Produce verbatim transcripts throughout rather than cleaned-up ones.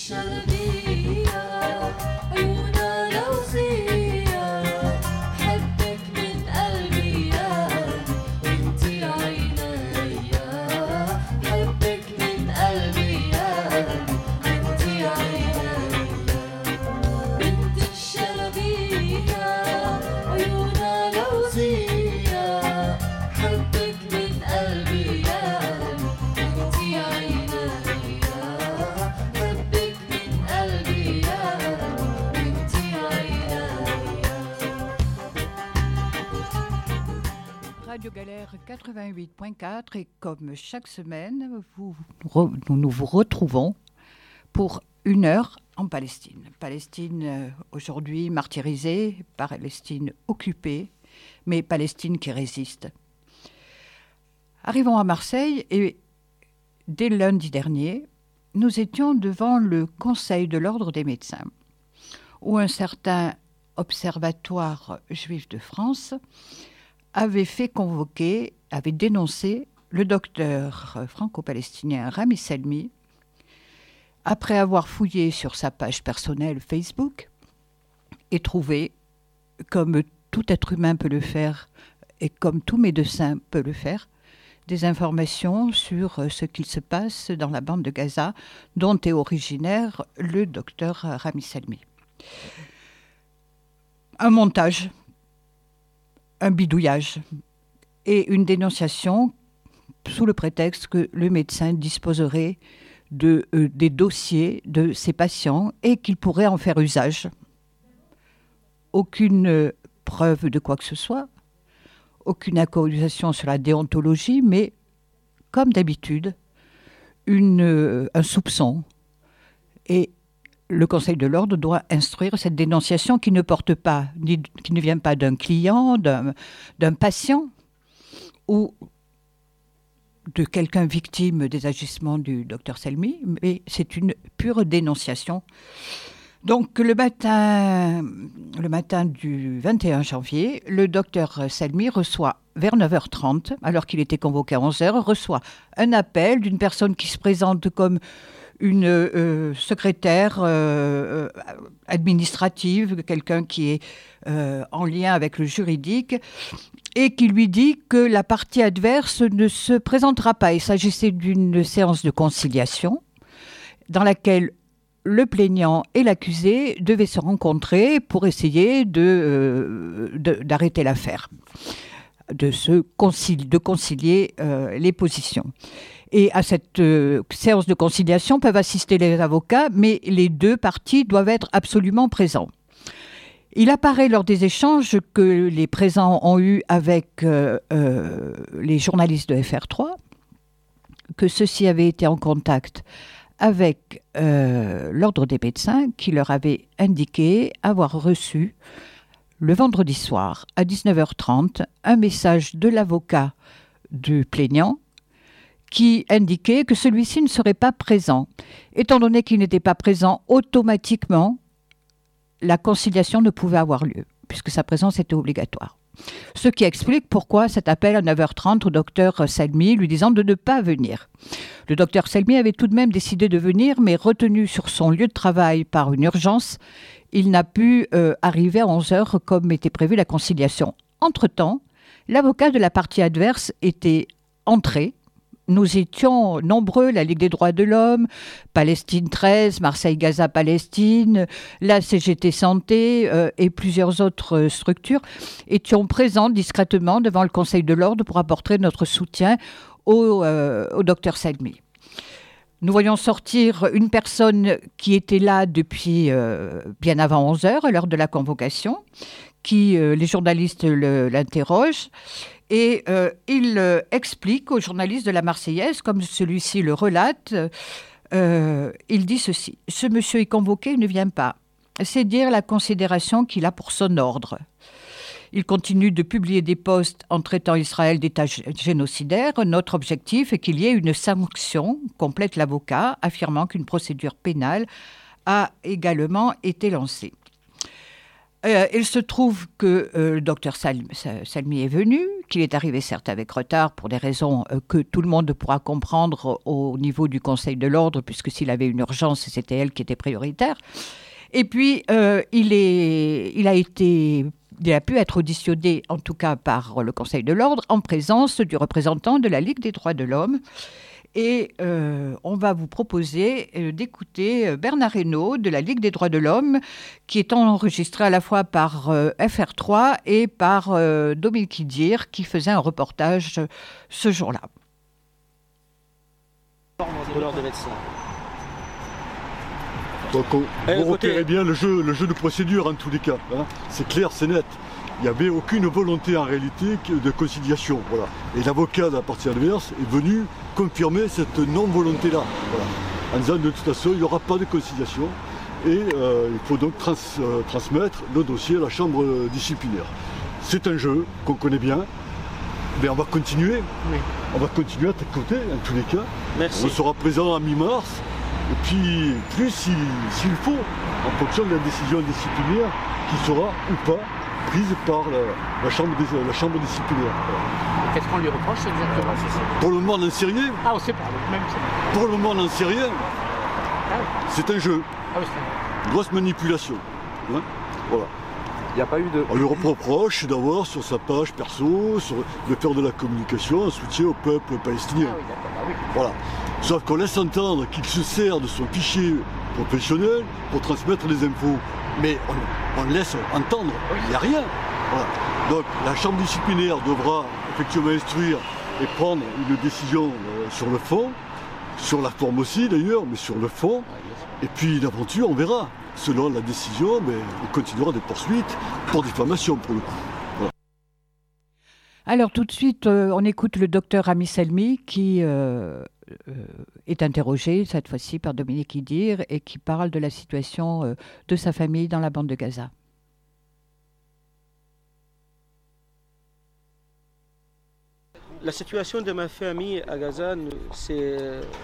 Radio Galère quatre-vingt-huit point quatre et comme chaque semaine, vous, re, nous vous retrouvons pour une heure en Palestine. Palestine euh, aujourd'hui martyrisée, Palestine occupée, mais Palestine qui résiste. Arrivons à Marseille et dès lundi dernier, nous étions devant le Conseil de l'Ordre des médecins, où un certain Observatoire juif de France avait fait convoquer, avait dénoncé le docteur franco-palestinien Rami Selmi, après avoir fouillé sur sa page personnelle Facebook et trouvé, comme tout être humain peut le faire et comme tout médecin peut le faire, des informations sur ce qu'il se passe dans la bande de Gaza, dont est originaire le docteur Rami Selmi. Un montage, un bidouillage et une dénonciation sous le prétexte que le médecin disposerait de, euh, des dossiers de ses patients et qu'il pourrait en faire usage. Aucune euh, preuve de quoi que ce soit, aucune accusation sur la déontologie, mais comme d'habitude, une, euh, un soupçon. Et le Conseil de l'Ordre doit instruire cette dénonciation qui ne porte pas, ni, qui ne vient pas d'un client, d'un, d'un patient ou de quelqu'un victime des agissements du docteur Selmi, mais c'est une pure dénonciation. Donc le matin, le matin du vingt et un janvier, le docteur Selmi reçoit vers neuf heures trente, alors qu'il était convoqué à onze heures, reçoit un appel d'une personne qui se présente comme une euh, secrétaire euh, administrative, quelqu'un qui est euh, en lien avec le juridique, et qui lui dit que la partie adverse ne se présentera pas. Il s'agissait d'une séance de conciliation dans laquelle le plaignant et l'accusé devaient se rencontrer pour essayer de, euh, de, d'arrêter l'affaire, de, se concilier, de concilier euh, les positions. Et à cette euh, séance de conciliation peuvent assister les avocats, mais les deux parties doivent être absolument présents. Il apparaît lors des échanges que les présents ont eus avec euh, euh, les journalistes de F R trois, que ceux-ci avaient été en contact avec euh, l'Ordre des médecins qui leur avait indiqué avoir reçu le vendredi soir à dix-neuf heures trente un message de l'avocat du plaignant qui indiquait que celui-ci ne serait pas présent. Étant donné qu'il n'était pas présent, automatiquement, la conciliation ne pouvait avoir lieu, puisque sa présence était obligatoire. Ce qui explique pourquoi cet appel à neuf heures trente au docteur Selmi, lui disant de ne pas venir. Le docteur Selmi avait tout de même décidé de venir, mais retenu sur son lieu de travail par une urgence, il n'a pu euh, arriver à onze heures comme était prévu la conciliation. Entre-temps, l'avocat de la partie adverse était entré. Nous étions nombreux, la Ligue des droits de l'homme, Palestine treize, Marseille-Gaza-Palestine, la C G T Santé euh, et plusieurs autres euh, structures étions présents discrètement devant le Conseil de l'Ordre pour apporter notre soutien au, euh, au docteur Selmi. Nous voyons sortir une personne qui était là depuis euh, bien avant onze heures, à l'heure de la convocation, qui, euh, les journalistes le, l'interrogent. Et euh, il euh, explique aux journalistes de la Marseillaise, comme celui-ci le relate, euh, il dit ceci. « Ce monsieur est convoqué, il ne vient pas. C'est dire la considération qu'il a pour son ordre. » Il continue de publier des posts en traitant Israël d'État génocidaire. Notre objectif est qu'il y ait une sanction, complète l'avocat, affirmant qu'une procédure pénale a également été lancée. euh, il se trouve que euh, le docteur Salmi, Salmi est venu, qu'il est arrivé certes avec retard pour des raisons euh, que tout le monde pourra comprendre au niveau du Conseil de l'Ordre, puisque s'il avait une urgence, c'était elle qui était prioritaire. Et puis, euh, il, est, il, a été, il a pu être auditionné, en tout cas par le Conseil de l'Ordre, en présence du représentant de la Ligue des droits de l'homme. Et euh, on va vous proposer euh, d'écouter Bernard Hinault de la Ligue des droits de l'homme, qui est enregistré à la fois par euh, F R trois et par euh, Dominique Idir, qui faisait un reportage euh, ce jour-là. De l'ordre des médecins. Donc on, eh, vous repérez bien le jeu, le jeu de procédure en tous les cas. Hein. C'est clair, c'est net. Il n'y avait aucune volonté en réalité de conciliation. Voilà. Et l'avocat de la partie adverse est venu confirmer cette non-volonté-là. Voilà. En disant de toute façon, il n'y aura pas de conciliation. Et euh, il faut donc trans, euh, transmettre le dossier à la chambre disciplinaire. C'est un jeu qu'on connaît bien. Mais on va continuer. Oui. On va continuer à tes côtés, en tous les cas. Merci. On sera présent en mi-mars. Et puis, plus s'il si, faut, en fonction de la décision disciplinaire qui sera ou pas prise par la, la, chambre, la chambre disciplinaire. Voilà. Qu'est-ce qu'on lui reproche exactement? Pour le moment, on n'en sait rien. Ah, on ne sait pas. Même Pour le moment, on n'en sait rien. Ah, oui. C'est un jeu. Ah, oui, c'est... Une grosse manipulation. Hein, voilà. Il n'y a pas eu de... On lui reproche d'avoir sur sa page perso, sur, de faire de la communication, un soutien au peuple palestinien. Ah, oui, d'accord. Ah, oui. Voilà. Sauf qu'on laisse entendre qu'il se sert de son fichier professionnel pour transmettre les infos. Mais on, on laisse entendre, il n'y a rien. Voilà. Donc la chambre disciplinaire devra effectivement instruire et prendre une décision euh, sur le fond, sur la forme aussi d'ailleurs, mais sur le fond. Et puis l'aventure, on verra. Selon la décision, mais on continuera des poursuites pour diffamation pour le coup. Voilà. Alors tout de suite, euh, on écoute le docteur Rami Salmi qui euh, euh, est interrogé cette fois-ci par Dominique Idir et qui parle de la situation euh, de sa famille dans la bande de Gaza. La situation de ma famille à Gaza, c'est,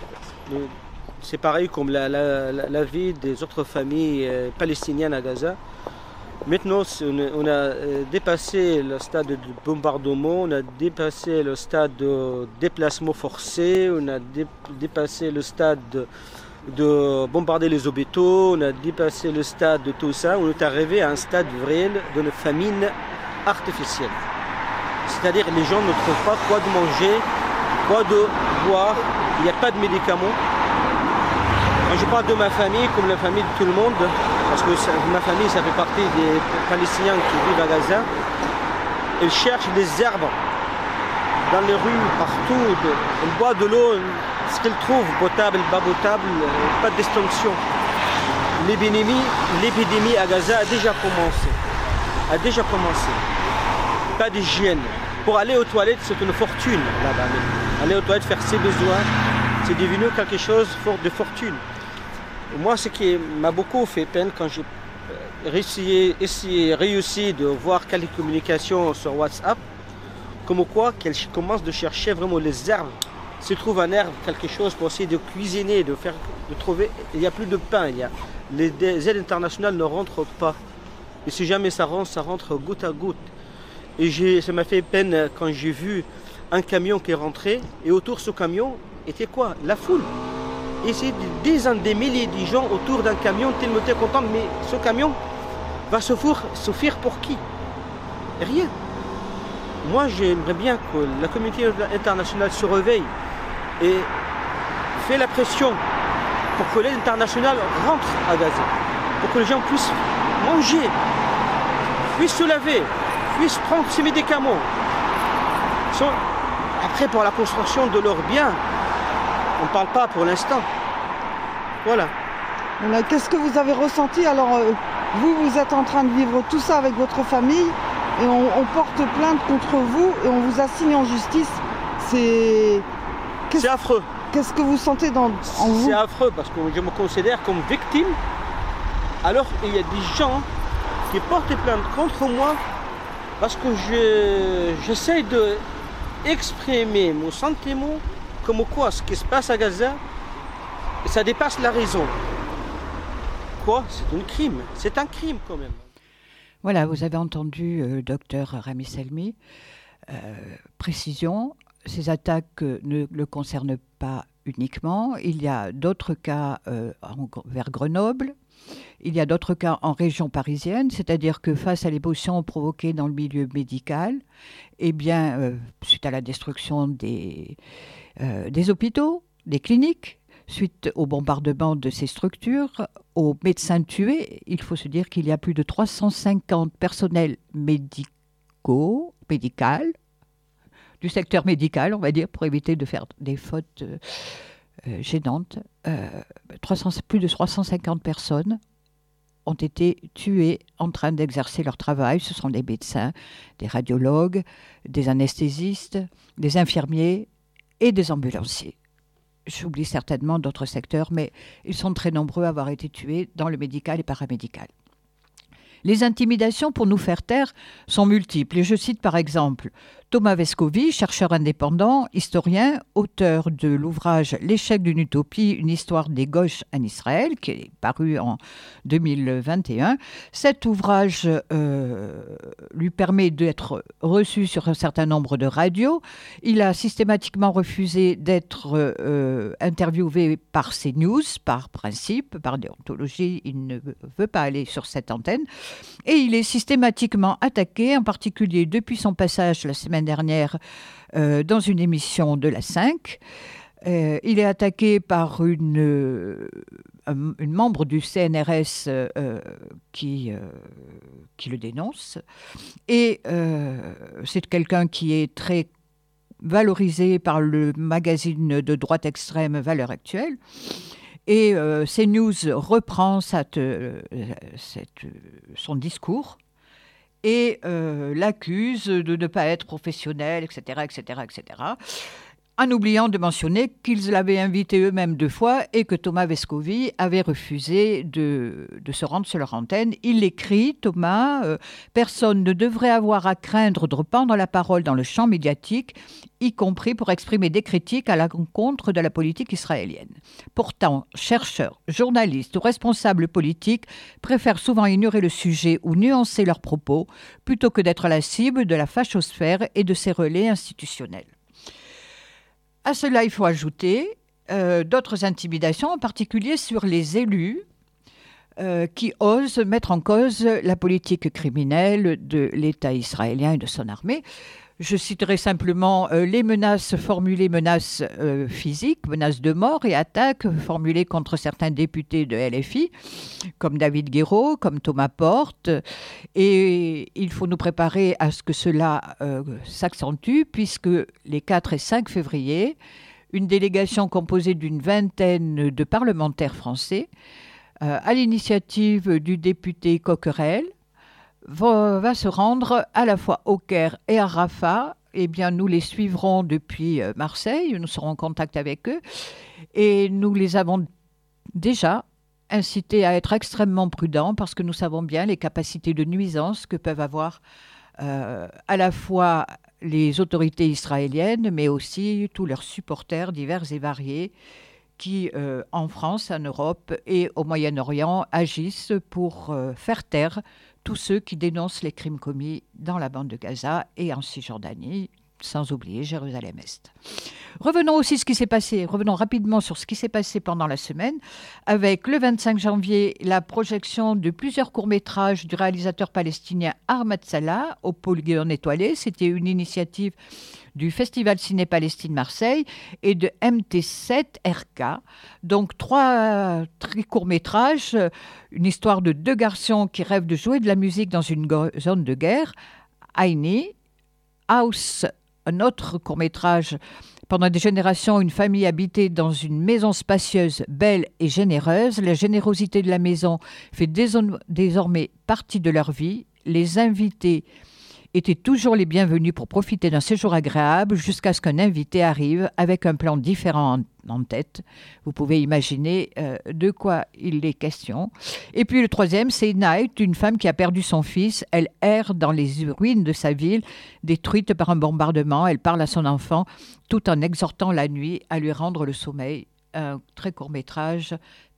c'est pareil comme la, la, la vie des autres familles palestiniennes à Gaza. Maintenant, on a dépassé le stade de bombardement, on a dépassé le stade de déplacement forcé, on a dépassé le stade de, de bombarder les hôpitaux, on a dépassé le stade de tout ça. On est arrivé à un stade réel de famine artificielle. C'est-à-dire que les gens ne trouvent pas quoi de manger, quoi de boire, il n'y a pas de médicaments. Quand je parle de ma famille, comme la famille de tout le monde, parce que ça, ma famille, ça fait partie des Palestiniens qui vivent à Gaza, ils cherchent des herbes dans les rues, partout. Ils boivent de l'eau, ce qu'ils trouvent, potable, pas potable, pas de distinction. L'épidémie, l'épidémie à Gaza a déjà commencé. A déjà commencé. Pas d'hygiène. Pour aller aux toilettes, c'est une fortune là-bas. Aller aux toilettes, faire ses besoins, c'est devenu quelque chose de fortune. Moi, ce qui m'a beaucoup fait peine quand j'ai réussi, essayé, réussi de voir quelques communications sur WhatsApp, comme quoi qu'elle commence de chercher vraiment les herbes. Se trouve un herbe, quelque chose pour essayer de cuisiner, de faire, de trouver. Il n'y a plus de pain. Il y a, les, les aides internationales ne rentrent pas. Et si jamais ça rentre, ça rentre goutte à goutte. Et j'ai, ça m'a fait peine quand j'ai vu un camion qui est rentré et autour de ce camion était quoi? La foule. Et c'est des dizaines, des milliers de gens autour d'un camion tellement étaient contents, mais ce camion va souffrir, souffrir pour qui? Rien. Moi j'aimerais bien que la communauté internationale se réveille et fait la pression pour que l'aide internationale rentre à Gaza, pour que les gens puissent manger, puissent se laver, puissent prendre ces médicaments. Après, pour la construction de leurs biens, on ne parle pas pour l'instant. Voilà. Voilà. Qu'est-ce que vous avez ressenti? Alors, euh, vous, vous êtes en train de vivre tout ça avec votre famille et on, on porte plainte contre vous et on vous assigne en justice. C'est... C'est affreux. Qu'est-ce que vous sentez dans, en vous? C'est affreux parce que je me considère comme victime. Alors, il y a des gens qui portent plainte contre moi parce que je, j'essaie de exprimer mon sentiment comme quoi ce qui se passe à Gaza, ça dépasse la raison. Quoi? C'est un crime. C'est un crime quand même. Voilà, vous avez entendu le euh, docteur Rami Selmi. Euh, précision, ces attaques ne le concernent pas uniquement. Il y a d'autres cas euh, en, vers Grenoble. Il y a d'autres cas en région parisienne, c'est-à-dire que face à l'émotion provoquée dans le milieu médical, eh bien, euh, suite à la destruction des, euh, des hôpitaux, des cliniques, suite au bombardement de ces structures, aux médecins tués, il faut se dire qu'il y a plus de trois cent cinquante personnels médicaux, médical, du secteur médical, on va dire, pour éviter de faire des fautes euh, euh, gênantes. Euh, trois cents, plus de trois cent cinquante personnes ont été tuées en train d'exercer leur travail. Ce sont des médecins, des radiologues, des anesthésistes, des infirmiers et des ambulanciers. J'oublie certainement d'autres secteurs, mais ils sont très nombreux à avoir été tués dans le médical et paramédical. Les intimidations pour nous faire taire sont multiples. Et je cite par exemple Thomas Vescovi, chercheur indépendant, historien, auteur de l'ouvrage « L'échec d'une utopie, une histoire des gauches en Israël » qui est paru en deux mille vingt et un. Cet ouvrage euh, lui permet d'être reçu sur un certain nombre de radios. Il a systématiquement refusé d'être euh, interviewé par CNews, par principe, par déontologie. Il ne veut pas aller sur cette antenne. Et il est systématiquement attaqué, en particulier depuis son passage la semaine dernière euh, dans une émission de la cinq. Euh, il est attaqué par une, euh, une membre du C N R S euh, qui, euh, qui le dénonce. Et euh, c'est quelqu'un qui est très valorisé par le magazine de droite extrême Valeurs Actuelles. Et euh, CNews reprend cette, euh, cette, son discours et euh, l'accuse de ne pas être professionnel, et cetera, et cetera, et cetera, en oubliant de mentionner qu'ils l'avaient invité eux-mêmes deux fois et que Thomas Vescovi avait refusé de, de se rendre sur leur antenne. Il écrit, Thomas, euh, « Personne ne devrait avoir à craindre de reprendre la parole dans le champ médiatique, y compris pour exprimer des critiques à l'encontre de la politique israélienne. Pourtant, chercheurs, journalistes ou responsables politiques préfèrent souvent ignorer le sujet ou nuancer leurs propos plutôt que d'être la cible de la fachosphère et de ses relais institutionnels. » À cela, il faut ajouter euh, d'autres intimidations, en particulier sur les élus euh, qui osent mettre en cause la politique criminelle de l'État israélien et de son armée. Je citerai simplement euh, les menaces formulées, menaces euh, physiques, menaces de mort et attaques formulées contre certains députés de L F I, comme David Guéraud, comme Thomas Porte. Et il faut nous préparer à ce que cela euh, s'accentue, puisque les quatre et cinq février, une délégation composée d'une vingtaine de parlementaires français, euh, à l'initiative du député Coquerel, Va, va se rendre à la fois au Caire et à Rafah. Eh bien, nous les suivrons depuis Marseille, nous serons en contact avec eux et nous les avons déjà incités à être extrêmement prudents parce que nous savons bien les capacités de nuisance que peuvent avoir euh, à la fois les autorités israéliennes, mais aussi tous leurs supporters divers et variés qui, euh, en France, en Europe et au Moyen-Orient, agissent pour euh, faire taire tous ceux qui dénoncent les crimes commis dans la bande de Gaza et en Cisjordanie, sans oublier Jérusalem-Est. Revenons aussi ce qui s'est passé, revenons rapidement sur ce qui s'est passé pendant la semaine, avec le vingt-cinq janvier, la projection de plusieurs courts-métrages du réalisateur palestinien Ahmad Salah au Polygone étoilé. C'était une initiative du Festival Ciné Palestine Marseille et de M T sept R K. Donc trois très courts-métrages, une histoire de deux garçons qui rêvent de jouer de la musique dans une go- zone de guerre, Aini, House, un autre court-métrage. Pendant des générations, une famille habitait dans une maison spacieuse, belle et généreuse. La générosité de la maison fait désormais partie de leur vie. Les invités étaient toujours les bienvenus pour profiter d'un séjour agréable jusqu'à ce qu'un invité arrive avec un plan différent en, en tête. Vous pouvez imaginer euh, de quoi il est question. Et puis le troisième, c'est Night, une femme qui a perdu son fils. Elle erre dans les ruines de sa ville, détruite par un bombardement. Elle parle à son enfant tout en exhortant la nuit à lui rendre le sommeil. Un très court métrage,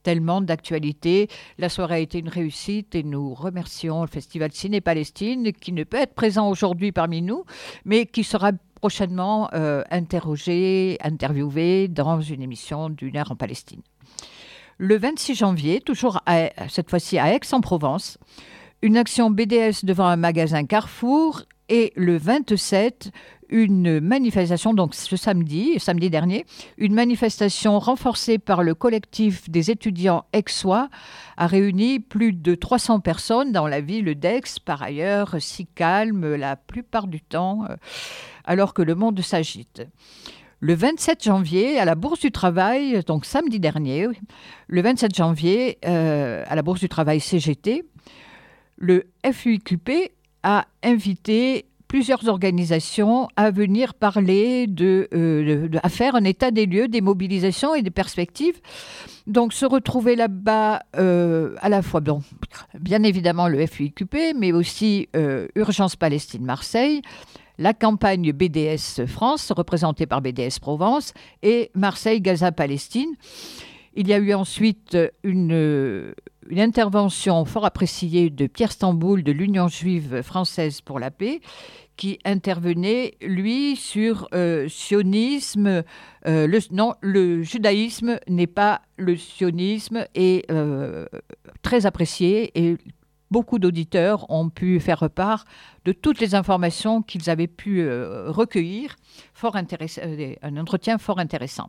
tellement d'actualité. La soirée a été une réussite et nous remercions le Festival Ciné-Palestine qui ne peut être présent aujourd'hui parmi nous, mais qui sera prochainement euh, interrogé, interviewé dans une émission d'une heure en Palestine. Le vingt-six janvier, toujours à, cette fois-ci à Aix-en-Provence, une action B D S devant un magasin Carrefour, et le vingt-sept, une manifestation, donc ce samedi, samedi dernier, une manifestation renforcée par le collectif des étudiants aixois a réuni plus de trois cents personnes dans la ville d'Aix, par ailleurs si calme la plupart du temps, alors que le monde s'agite. Le vingt-sept janvier, à la Bourse du Travail, donc samedi dernier, le vingt-sept janvier, euh, à la Bourse du Travail C G T, le F U I Q P a invité plusieurs organisations à venir parler de, euh, de, de, à faire un état des lieux, des mobilisations et des perspectives. Donc, se retrouver là-bas, euh, à la fois, bon, bien évidemment, le F U I Q P, mais aussi euh, Urgence Palestine Marseille, la campagne B D S France, représentée par B D S Provence, et Marseille Gaza Palestine. Il y a eu ensuite une, une intervention fort appréciée de Pierre Stamboul de l'Union juive française pour la paix, qui intervenait, lui, sur euh, sionisme. Euh, le, non, le judaïsme n'est pas le sionisme, et euh, très apprécié, et beaucoup d'auditeurs ont pu faire part de toutes les informations qu'ils avaient pu euh, recueillir. Fort intéress- euh, un entretien fort intéressant.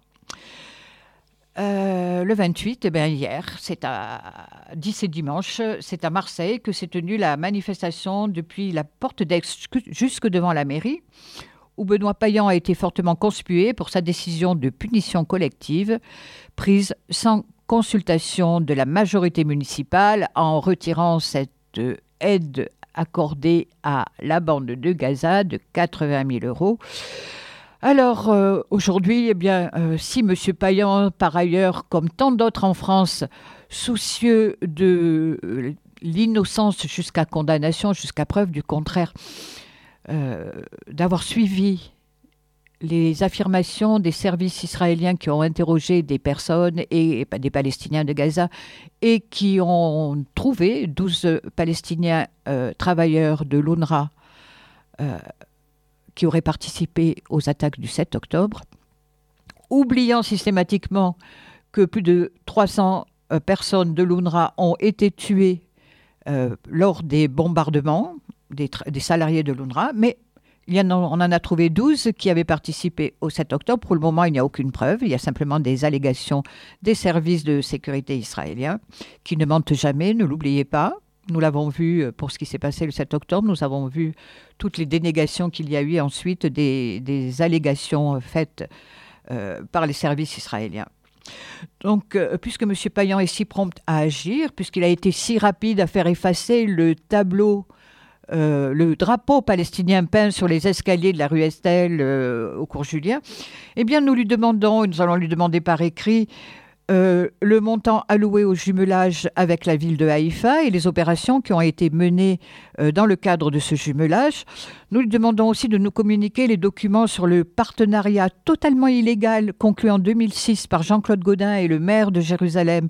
Euh, le vingt-huit, eh bien hier, c'est à dix et dimanche, c'est à Marseille que s'est tenue la manifestation depuis la porte d'Aix jusque devant la mairie, où Benoît Payan a été fortement conspué pour sa décision de punition collective, prise sans consultation de la majorité municipale en retirant cette aide accordée à la bande de Gaza de quatre-vingt mille euros. Alors, euh, aujourd'hui, eh bien, euh, si M. Payan, par ailleurs, comme tant d'autres en France, soucieux de euh, l'innocence jusqu'à condamnation, jusqu'à preuve du contraire, euh, d'avoir suivi les affirmations des services israéliens qui ont interrogé des personnes, et, et des Palestiniens de Gaza, et qui ont trouvé douze Palestiniens euh, travailleurs de l'UNRWA euh, qui auraient participé aux attaques du sept octobre, oubliant systématiquement que plus de trois cents euh, personnes de l'UNRWA ont été tuées euh, lors des bombardements, des, tra- des salariés de l'UNRWA, mais il y en a, on en a trouvé douze qui avaient participé au sept octobre. Pour le moment, il n'y a aucune preuve. Il y a simplement des allégations des services de sécurité israéliens qui ne mentent jamais, ne l'oubliez pas. Nous l'avons vu pour ce qui s'est passé le sept octobre. Nous avons vu toutes les dénégations qu'il y a eu ensuite des, des allégations faites euh, par les services israéliens. Donc, euh, puisque M. Payan est si prompt à agir, puisqu'il a été si rapide à faire effacer le tableau, euh, le drapeau palestinien peint sur les escaliers de la rue Estelle euh, au cours Julien, eh bien, nous lui demandons, et nous allons lui demander par écrit, Euh, le montant alloué au jumelage avec la ville de Haïfa et les opérations qui ont été menées euh, dans le cadre de ce jumelage. Nous lui demandons aussi de nous communiquer les documents sur le partenariat totalement illégal conclu en deux mille six par Jean-Claude Gaudin et le maire de Jérusalem,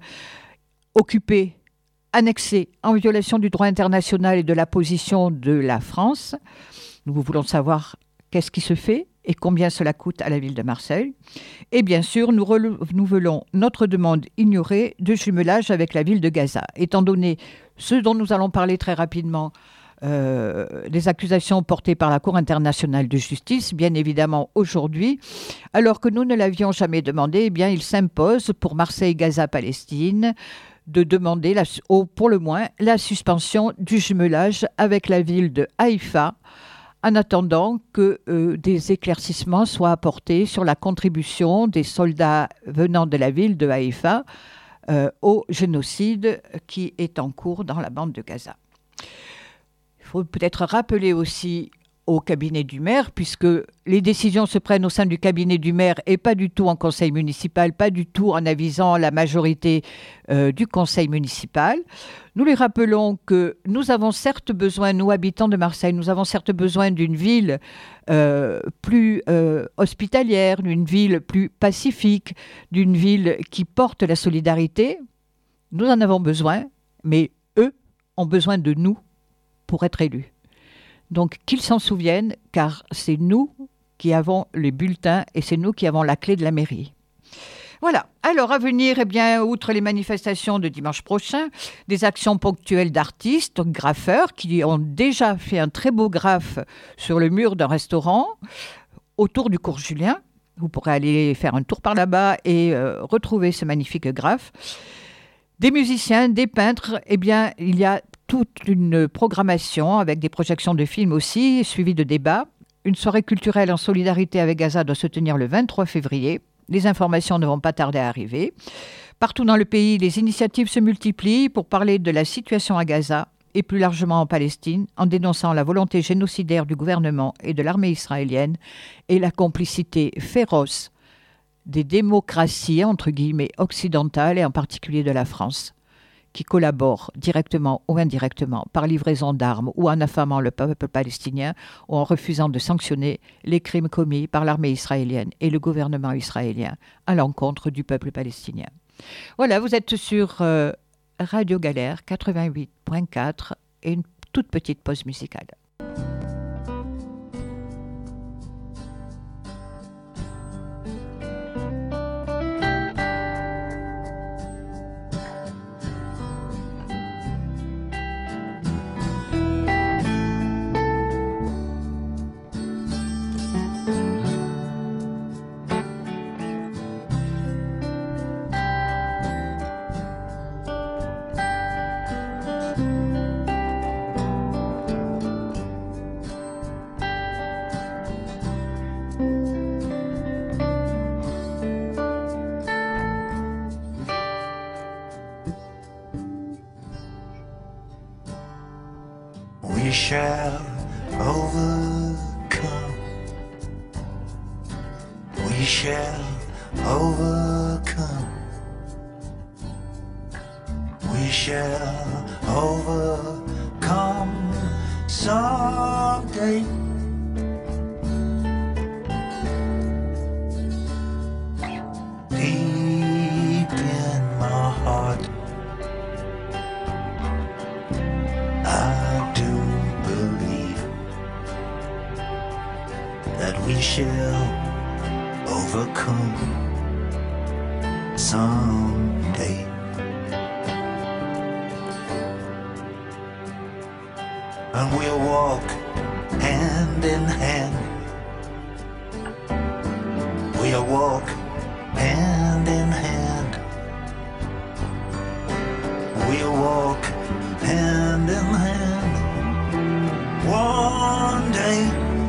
occupé, annexé en violation du droit international et de la position de la France. Nous voulons savoir qu'est-ce qui se fait et combien cela coûte à la ville de Marseille. Et bien sûr, nous renouvelons notre demande ignorée de jumelage avec la ville de Gaza. Étant donné ce dont nous allons parler très rapidement, euh, les accusations portées par la Cour internationale de justice, bien évidemment aujourd'hui, alors que nous ne l'avions jamais demandé, eh bien, il s'impose pour Marseille, Gaza, Palestine, de demander, la, au, pour le moins, la suspension du jumelage avec la ville de Haïfa, en attendant que euh, des éclaircissements soient apportés sur la contribution des soldats venant de la ville de Haïfa euh, au génocide qui est en cours dans la bande de Gaza. Il faut peut-être rappeler aussi au cabinet du maire, puisque les décisions se prennent au sein du cabinet du maire et pas du tout en conseil municipal, pas du tout en avisant la majorité euh, du conseil municipal. Nous lui rappelons que nous avons certes besoin, nous habitants de Marseille, nous avons certes besoin d'une ville euh, plus euh, hospitalière, d'une ville plus pacifique, d'une ville qui porte la solidarité. Nous en avons besoin, mais eux ont besoin de nous pour être élus. Donc qu'ils s'en souviennent, car c'est nous qui avons les bulletins et c'est nous qui avons la clé de la mairie. Voilà. Alors, à venir, eh bien, outre les manifestations de dimanche prochain, des actions ponctuelles d'artistes, graffeurs, qui ont déjà fait un très beau graphe sur le mur d'un restaurant autour du cours Julien. Vous pourrez aller faire un tour par là-bas et euh, retrouver ce magnifique graphe. Des musiciens, des peintres, eh bien, il y a toute une programmation avec des projections de films aussi, suivies de débats. Une soirée culturelle en solidarité avec Gaza doit se tenir le vingt-trois février. Les informations ne vont pas tarder à arriver. Partout dans le pays, les initiatives se multiplient pour parler de la situation à Gaza et plus largement en Palestine, en dénonçant la volonté génocidaire du gouvernement et de l'armée israélienne et la complicité féroce des démocraties, entre guillemets, occidentales et en particulier de la France, qui collaborent directement ou indirectement par livraison d'armes ou en affamant le peuple palestinien ou en refusant de sanctionner les crimes commis par l'armée israélienne et le gouvernement israélien à l'encontre du peuple palestinien. Voilà, vous êtes sur euh, Radio Galère quatre-vingt-huit point quatre et une toute petite pause musicale. We shall overcome. We shall overcome. We shall overcome someday. Deep in my heart, I do believe that we shall overcome someday. And we'll walk hand in hand. We'll walk hand in hand. We'll walk hand in hand one day.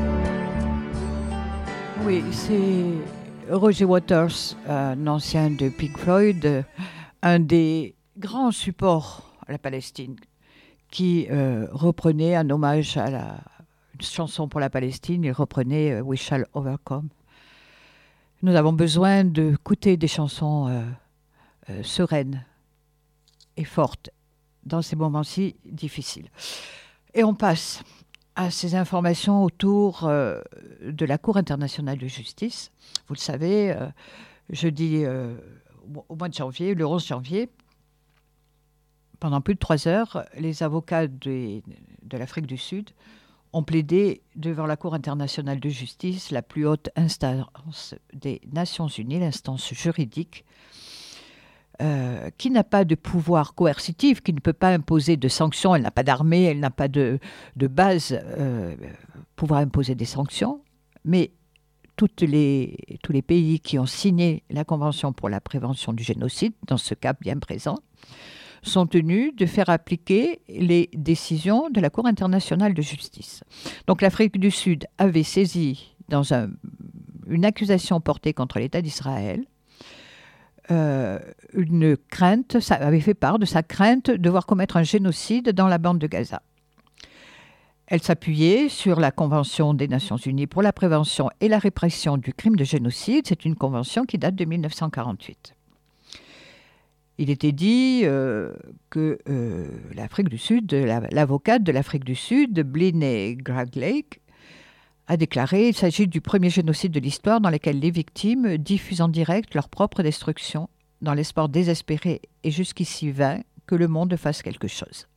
Oui, c'est Roger Waters, un ancien de Pink Floyd, un des grands supports à la Palestine, qui euh, reprenait un hommage à la une chanson pour la Palestine, il reprenait euh, We Shall Overcome. Nous avons besoin d'écouter des chansons euh, euh, sereines et fortes dans ces moments si difficiles. Et on passe à ces informations autour euh, de la Cour internationale de justice. Vous le savez, euh, jeudi, euh, au mois de janvier, le onze janvier, pendant plus de trois heures, les avocats de, de l'Afrique du Sud ont plaidé devant la Cour internationale de justice, la plus haute instance des Nations Unies, l'instance juridique, euh, qui n'a pas de pouvoir coercitif, qui ne peut pas imposer de sanctions, elle n'a pas d'armée, elle n'a pas de, de base euh, pouvoir imposer des sanctions, mais toutes les, tous les pays qui ont signé la Convention pour la prévention du génocide, dans ce cas bien présent, sont tenus de faire appliquer les décisions de la Cour internationale de justice. Donc l'Afrique du Sud avait saisi dans un, une accusation portée contre l'État d'Israël euh, une crainte, ça avait fait part de sa crainte de voir commettre un génocide dans la bande de Gaza. Elle s'appuyait sur la Convention des Nations Unies pour la prévention et la répression du crime de génocide. C'est une convention qui date de mille neuf cent quarante-huit. Il était dit euh, que euh, l'Afrique du Sud, la, l'avocate de l'Afrique du Sud, Bliney Gragg-Lake, a déclaré qu'il s'agit du premier génocide de l'histoire dans lequel les victimes diffusent en direct leur propre destruction dans l'espoir désespéré et jusqu'ici vain que le monde fasse quelque chose.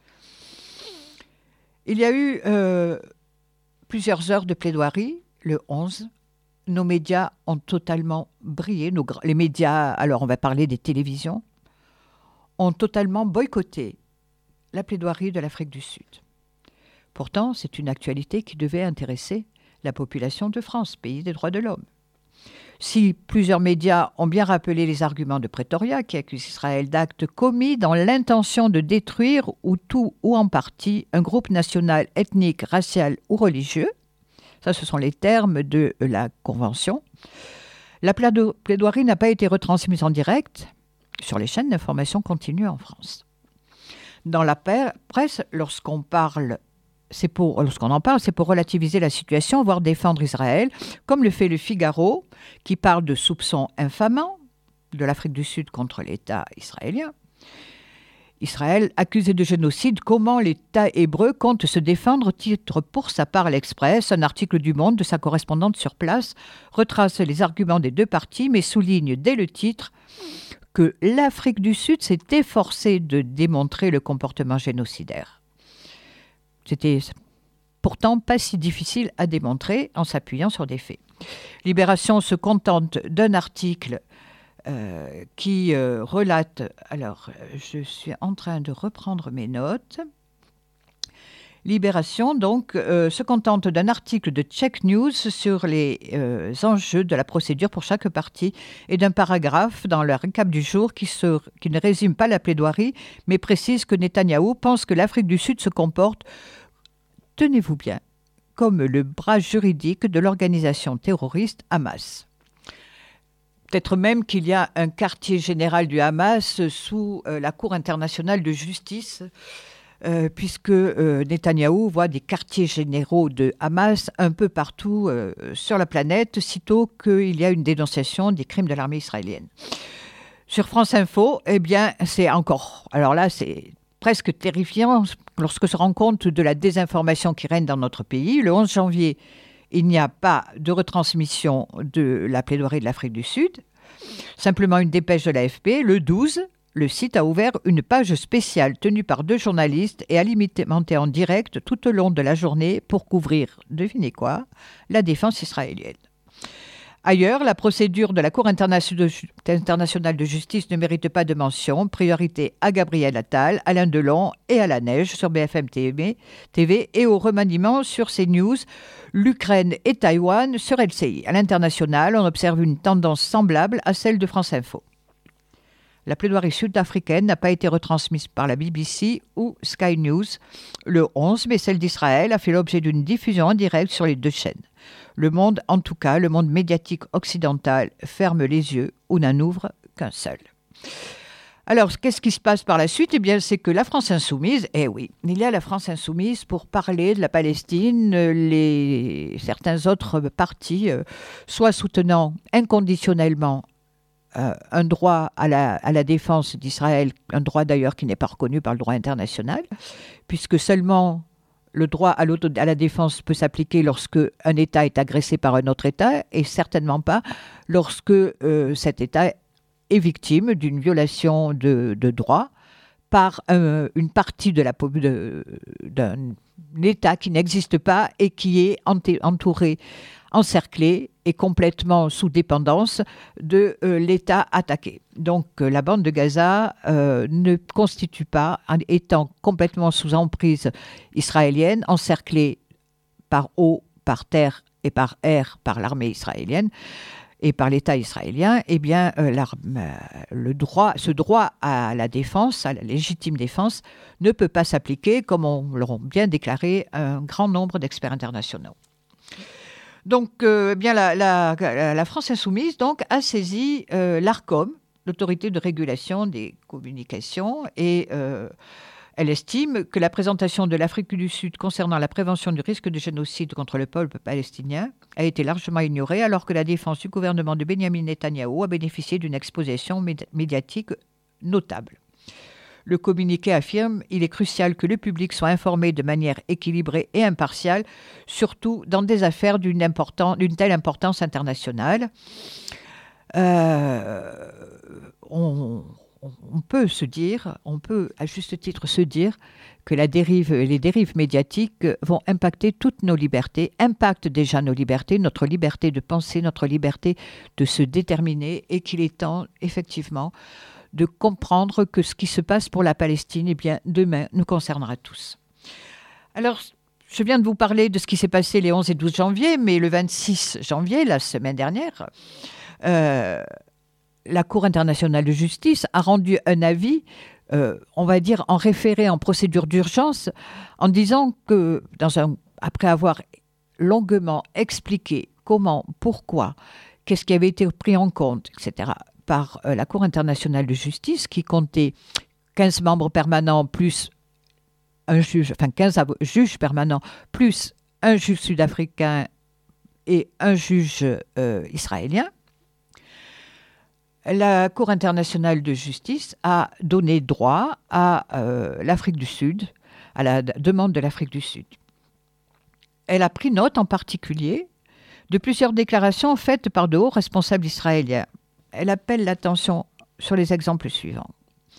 Il y a eu euh, plusieurs heures de plaidoirie, le onze. Nos médias ont totalement brillé. Nos, les médias, alors on va parler des télévisions, ont totalement boycotté la plaidoirie de l'Afrique du Sud. Pourtant, c'est une actualité qui devait intéresser la population de France, pays des droits de l'homme. Si plusieurs médias ont bien rappelé les arguments de Pretoria, qui accuse Israël d'actes commis dans l'intention de détruire ou tout ou en partie un groupe national, ethnique, racial ou religieux, ça ce sont les termes de la Convention, la plaidoirie n'a pas été retransmise en direct sur les chaînes d'information continue en France. Dans la presse, lorsqu'on parle C'est pour, lorsqu'on en parle, c'est pour relativiser la situation, voire défendre Israël, comme le fait le Figaro, qui parle de soupçons infamants de l'Afrique du Sud contre l'État israélien. Israël accusé de génocide, comment l'État hébreu compte se défendre, titre pour sa part l'Express. Un article du Monde de sa correspondante sur place retrace les arguments des deux parties, mais souligne dès le titre que l'Afrique du Sud s'est efforcée de démontrer le comportement génocidaire. C'était pourtant pas si difficile à démontrer en s'appuyant sur des faits. Libération se contente d'un article euh, qui euh, relate... Alors, je suis en train de reprendre mes notes. Libération, donc, euh, se contente d'un article de Check News sur les euh, enjeux de la procédure pour chaque partie et d'un paragraphe dans le récap du jour qui, se, qui ne résume pas la plaidoirie, mais précise que Netanyahou pense que l'Afrique du Sud se comporte, tenez-vous bien, comme le bras juridique de l'organisation terroriste Hamas. Peut-être même qu'il y a un quartier général du Hamas sous euh, la Cour internationale de justice, Euh, puisque euh, Netanyahou voit des quartiers généraux de Hamas un peu partout euh, sur la planète, sitôt qu'il y a une dénonciation des crimes de l'armée israélienne. Sur France Info, eh bien, c'est encore... Alors là, c'est presque terrifiant lorsque se rend compte de la désinformation qui règne dans notre pays. Le onze janvier, il n'y a pas de retransmission de la plaidoirie de l'Afrique du Sud, simplement une dépêche de l'A F P. Le douze, le site a ouvert une page spéciale tenue par deux journalistes et alimentée en direct tout au long de la journée pour couvrir, devinez quoi, la défense israélienne. Ailleurs, la procédure de la Cour internationale de justice ne mérite pas de mention. Priorité à Gabriel Attal, Alain Delon et à la neige sur B F M T V et au remaniement sur CNews, l'Ukraine et Taïwan sur L C I. À l'international, on observe une tendance semblable à celle de France Info. La plaidoirie sud-africaine n'a pas été retransmise par la B B C ou Sky News le onze, mais celle d'Israël a fait l'objet d'une diffusion en direct sur les deux chaînes. Le monde, en tout cas, le monde médiatique occidental, ferme les yeux ou n'en ouvre qu'un seul. Alors, qu'est-ce qui se passe par la suite ? Eh bien, c'est que la France insoumise, eh oui, il y a la France insoumise pour parler de la Palestine, les, certains autres partis, euh, soit soutenant inconditionnellement Euh, un droit à la, à la défense d'Israël, un droit d'ailleurs qui n'est pas reconnu par le droit international, puisque seulement le droit à, à la défense peut s'appliquer lorsque un État est agressé par un autre État, et certainement pas lorsque euh, cet État est victime d'une violation de, de droit par euh, une partie de la, de, d'un État qui n'existe pas et qui est entouré, encerclé et complètement sous dépendance de euh, l'État attaqué. Donc euh, la bande de Gaza euh, ne constitue pas, en étant complètement sous emprise israélienne, encerclée par eau, par terre et par air par l'armée israélienne et par l'État israélien, eh bien euh, le droit, ce droit à la défense, à la légitime défense, ne peut pas s'appliquer, comme on l'ont bien déclaré un grand nombre d'experts internationaux. Donc, euh, eh bien, la, la, la France insoumise donc, a saisi euh, l'ARCOM, l'autorité de régulation des communications, et euh, elle estime que la présentation de l'Afrique du Sud concernant la prévention du risque de génocide contre le peuple palestinien a été largement ignorée, alors que la défense du gouvernement de Benyamin Netanyahou a bénéficié d'une exposition médi- médiatique notable. Le communiqué affirme qu'il est crucial que le public soit informé de manière équilibrée et impartiale, surtout dans des affaires d'une, important, d'une telle importance internationale. euh, on, on peut se dire, on peut à juste titre se dire que la dérive, les dérives médiatiques vont impacter toutes nos libertés, impactent déjà nos libertés, notre liberté de penser, notre liberté de se déterminer, et qu'il est temps, effectivement, de comprendre que ce qui se passe pour la Palestine, eh bien, demain, nous concernera tous. Alors, je viens de vous parler de ce qui s'est passé les onze et douze janvier, mais le vingt-six janvier, la semaine dernière, euh, la Cour internationale de justice a rendu un avis, euh, on va dire en référé en procédure d'urgence, en disant que, dans un, après avoir longuement expliqué comment, pourquoi, qu'est-ce qui avait été pris en compte, et cetera, par euh, la Cour internationale de justice, qui comptait quinze membres permanents plus un juge, enfin quinze juges permanents plus un juge sud-africain et un juge euh, israélien. La Cour internationale de justice a donné droit à euh, l'Afrique du Sud, à la demande de l'Afrique du Sud. Elle a pris note en particulier de plusieurs déclarations faites par de hauts responsables israéliens. Elle appelle l'attention sur les exemples suivants.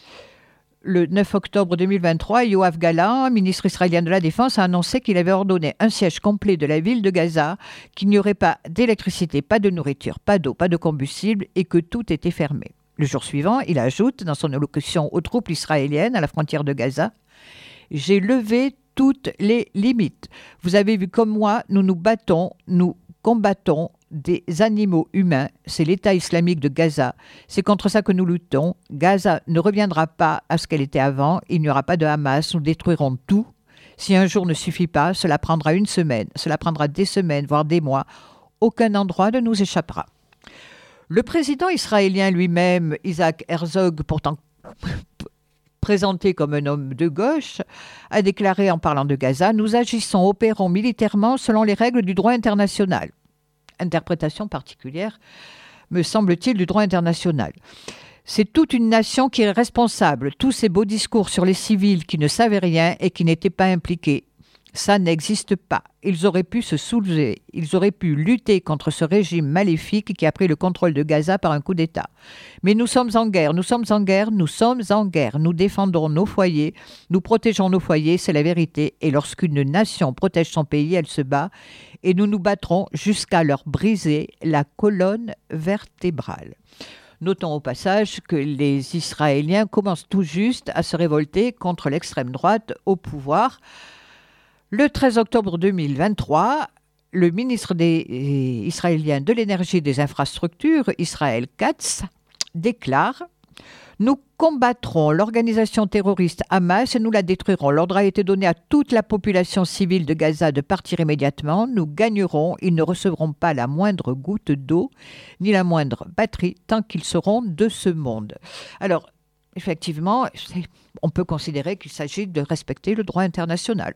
Le neuf octobre deux mille vingt-trois, Yoav Gallant, ministre israélien de la Défense, a annoncé qu'il avait ordonné un siège complet de la ville de Gaza, qu'il n'y aurait pas d'électricité, pas de nourriture, pas d'eau, pas de combustible et que tout était fermé. Le jour suivant, il ajoute, dans son allocution aux troupes israéliennes à la frontière de Gaza, « J'ai levé toutes les limites. Vous avez vu comme moi, nous nous battons, nous combattons des animaux humains, c'est l'État islamique de Gaza. C'est contre ça que nous luttons. Gaza ne reviendra pas à ce qu'elle était avant. Il n'y aura pas de Hamas. Nous détruirons tout. Si un jour ne suffit pas, cela prendra une semaine. Cela prendra des semaines, voire des mois. Aucun endroit ne nous échappera. » Le président israélien lui-même, Isaac Herzog, pourtant présenté comme un homme de gauche, a déclaré en parlant de Gaza « Nous agissons, opérons militairement selon les règles du droit international. » Interprétation particulière, me semble-t-il, du droit international. C'est toute une nation qui est responsable. Tous ces beaux discours sur les civils qui ne savaient rien et qui n'étaient pas impliqués, ça n'existe pas. Ils auraient pu se soulever, ils auraient pu lutter contre ce régime maléfique qui a pris le contrôle de Gaza par un coup d'État. Mais nous sommes en guerre, nous sommes en guerre, nous sommes en guerre. Nous défendons nos foyers, nous protégeons nos foyers, c'est la vérité. Et lorsqu'une nation protège son pays, elle se bat. Et nous nous battrons jusqu'à leur briser la colonne vertébrale. Notons au passage que les Israéliens commencent tout juste à se révolter contre l'extrême droite au pouvoir. Le treize octobre deux mille vingt-trois, le ministre des Israélien de l'énergie et des infrastructures, Israël Katz, déclare « Nous combattrons l'organisation terroriste Hamas et nous la détruirons. L'ordre a été donné à toute la population civile de Gaza de partir immédiatement. Nous gagnerons. Ils ne recevront pas la moindre goutte d'eau ni la moindre batterie tant qu'ils seront de ce monde. » Alors, effectivement, on peut considérer qu'il s'agit de respecter le droit international.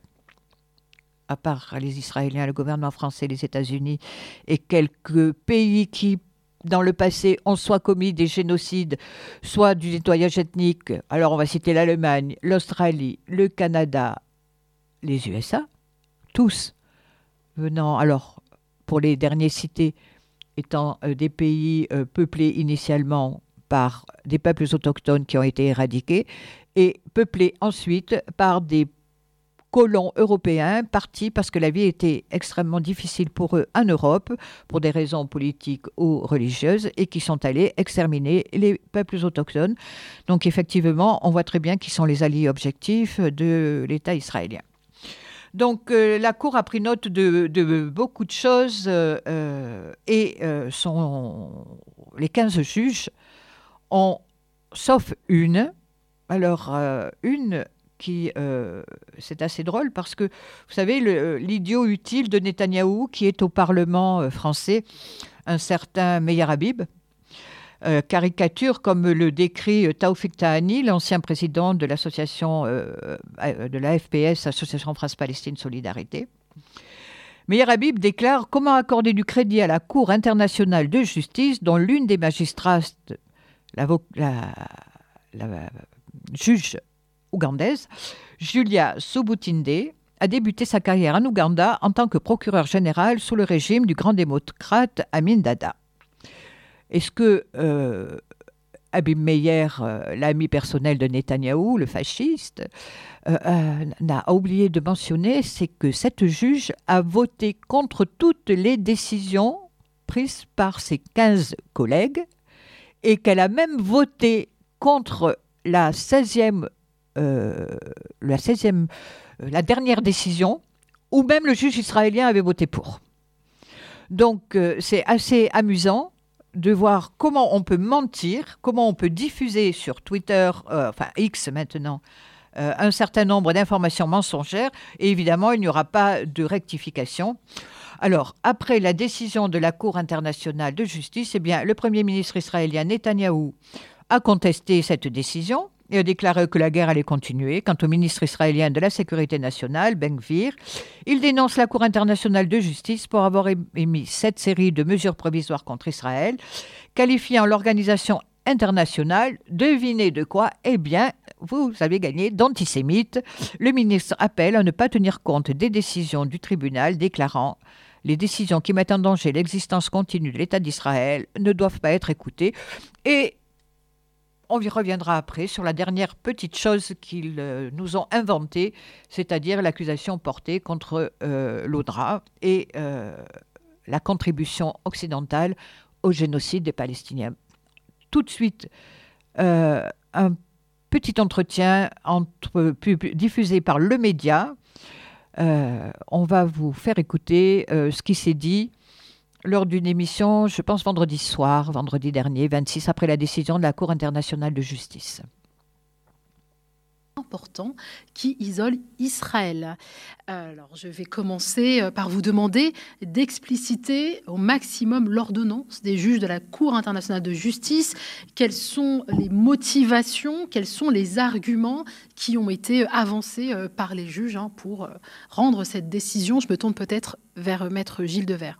À part les Israéliens, le gouvernement français, les États-Unis et quelques pays qui, dans le passé, ont soit commis des génocides, soit du nettoyage ethnique. Alors, on va citer l'Allemagne, l'Australie, le Canada, les U S A, tous venant, alors, pour les derniers cités, étant euh, des pays euh, peuplés initialement par des peuples autochtones qui ont été éradiqués et peuplés ensuite par des colons européens partis parce que la vie était extrêmement difficile pour eux en Europe, pour des raisons politiques ou religieuses, et qui sont allés exterminer les peuples autochtones. Donc effectivement, on voit très bien qui sont les alliés objectifs de l'État israélien. Donc euh, la Cour a pris note de, de beaucoup de choses euh, et euh, son, les quinze juges ont, sauf une, alors euh, une qui, euh, c'est assez drôle parce que, vous savez, le, l'idiot utile de Netanyahou, qui est au Parlement euh, français, un certain Meir Habib, euh, caricature, comme le décrit euh, Taoufik Tahani, l'ancien président de l'association euh, de l'A F P S, Association France-Palestine Solidarité. Meir Habib déclare « Comment accorder du crédit à la Cour internationale de justice dont l'une des magistrates, la, la, la, la juge ougandaise, Julia Sobutinde, a débuté sa carrière en Ouganda en tant que procureur général sous le régime du grand démocrate Amin Dada. » Est-ce que euh, Habib Meyer, euh, l'ami personnel de Netanyahou, le fasciste, euh, euh, n'a oublié de mentionner, c'est que cette juge a voté contre toutes les décisions prises par ses quinze collègues et qu'elle a même voté contre la seizième, euh, la seizième, euh, la dernière décision où même le juge israélien avait voté pour. Donc euh, c'est assez amusant de voir comment on peut mentir, comment on peut diffuser sur Twitter, euh, enfin X maintenant, euh, un certain nombre d'informations mensongères, et évidemment, il n'y aura pas de rectification. Alors, après la décision de la Cour internationale de justice, eh bien, le Premier ministre israélien Netanyahou a contesté cette décision et a déclaré que la guerre allait continuer. Quant au ministre israélien de la Sécurité nationale, Ben Gvir, il dénonce la Cour internationale de justice pour avoir émis cette série de mesures provisoires contre Israël, qualifiant l'organisation internationale, devinez de quoi? Eh bien, vous avez gagné, d'antisémite. Le ministre appelle à ne pas tenir compte des décisions du tribunal, déclarant « Les décisions qui mettent en danger l'existence continue de l'État d'Israël ne doivent pas être écoutées ». Et on y reviendra après sur la dernière petite chose qu'ils euh, nous ont inventée, c'est-à-dire l'accusation portée contre euh, l'O D R A et euh, la contribution occidentale au génocide des Palestiniens. Tout de suite, euh, un petit entretien entre, pub, diffusé par le média. Euh, on va vous faire écouter euh, ce qui s'est dit lors d'une émission, je pense vendredi soir, vendredi dernier, vingt-six, après la décision de la Cour internationale de justice. Important qui isole Israël. Alors, je vais commencer par vous demander d'expliciter au maximum l'ordonnance des juges de la Cour internationale de justice. Quelles sont les motivations, quels sont les arguments qui ont été avancés par les juges hein, pour rendre cette décision? Je me tourne peut-être vers Maître Gilles Devers.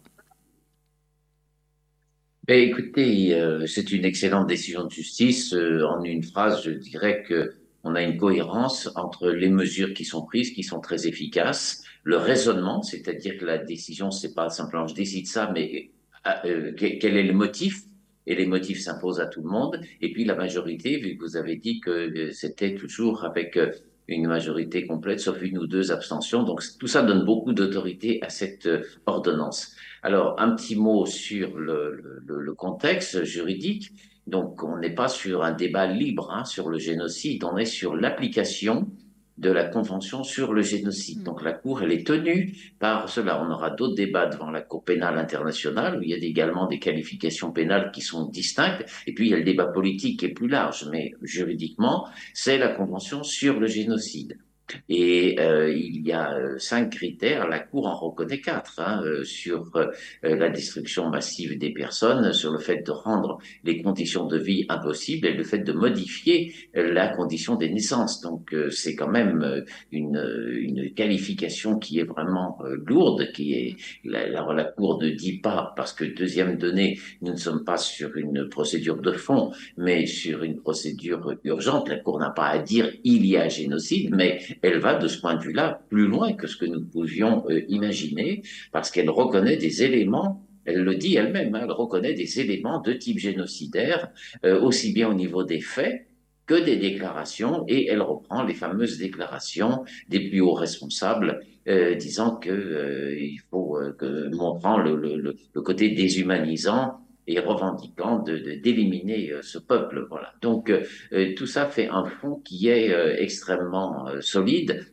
Ben, écoutez, euh, c'est une excellente décision de justice. Euh, en une phrase, je dirais que on a une cohérence entre les mesures qui sont prises, qui sont très efficaces, le raisonnement, c'est-à-dire que la décision, c'est pas simplement je décide ça, mais euh, quel est le motif? Et les motifs s'imposent à tout le monde. Et puis la majorité, vu que vous avez dit que c'était toujours avec une majorité complète, sauf une ou deux abstentions. Donc tout ça donne beaucoup d'autorité à cette ordonnance. Alors, un petit mot sur le, le, le contexte juridique. Donc, on n'est pas sur un débat libre hein, sur le génocide, on est sur l'application de la Convention sur le génocide. Donc, la Cour, elle est tenue par cela. On aura d'autres débats devant la Cour pénale internationale, où il y a également des qualifications pénales qui sont distinctes. Et puis, il y a le débat politique qui est plus large. Mais juridiquement, c'est la Convention sur le génocide. Et euh, il y a euh, cinq critères, la Cour en reconnaît quatre, hein, euh, sur euh, la destruction massive des personnes, sur le fait de rendre les conditions de vie impossibles et le fait de modifier euh, la condition des naissances. Donc euh, c'est quand même euh, une, une qualification qui est vraiment euh, lourde, qui est la, la, la Cour ne dit pas, parce que deuxième donnée, nous ne sommes pas sur une procédure de fond, mais sur une procédure urgente. La Cour n'a pas à dire il y a génocide, mais elle va de ce point de vue-là plus loin que ce que nous pouvions euh, imaginer, parce qu'elle reconnaît des éléments, elle le dit elle-même, hein, elle reconnaît des éléments de type génocidaire, euh, aussi bien au niveau des faits que des déclarations, et elle reprend les fameuses déclarations des plus hauts responsables, euh, disant que euh, il faut euh, que, montrant le, le, le côté déshumanisant et revendiquant de, de, d'éliminer euh, ce peuple. Voilà. Donc, euh, tout ça fait un fond qui est euh, extrêmement euh, solide.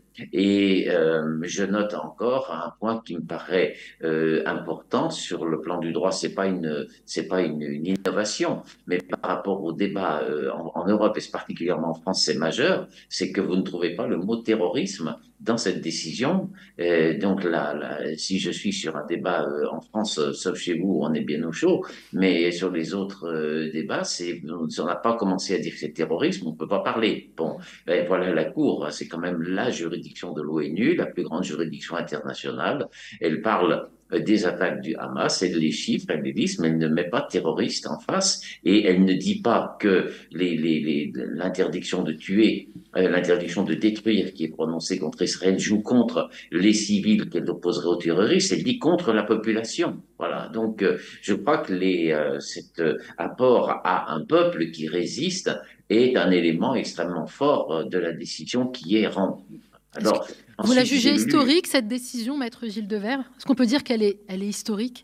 Et euh, je note encore un point qui me paraît euh, important sur le plan du droit. C'est pas une, c'est pas une, une innovation, mais par rapport au débat euh, en, en Europe et particulièrement en France, c'est majeur. C'est que vous ne trouvez pas le mot terrorisme dans cette décision. Euh, donc là, là, si je suis sur un débat euh, en France, euh, sauf chez vous, on est bien au chaud, mais sur les autres euh, débats, c'est, on n'a pas commencé à dire que c'est terrorisme, on peut pas parler. Bon, ben voilà la Cour, c'est quand même la juridiction de l'ONU, la plus grande juridiction internationale. Elle parle euh, des attaques du Hamas. Elle les chiffre, elle les liste, mais elle ne met pas terroriste en face et elle ne dit pas que les, les, les, l'interdiction de tuer, euh, l'interdiction de détruire qui est prononcée contre Israël joue contre les civils qu'elle opposerait aux terroristes. Elle dit contre la population. Voilà. Donc, euh, je crois que les, euh, cet euh, apport à un peuple qui résiste est un élément extrêmement fort de la décision qui est rendue. Alors, vous la ensuite, jugez j'ai lu- historique, cette décision, maître Gilles Devers? Est-ce qu'on peut dire qu'elle est, elle est historique?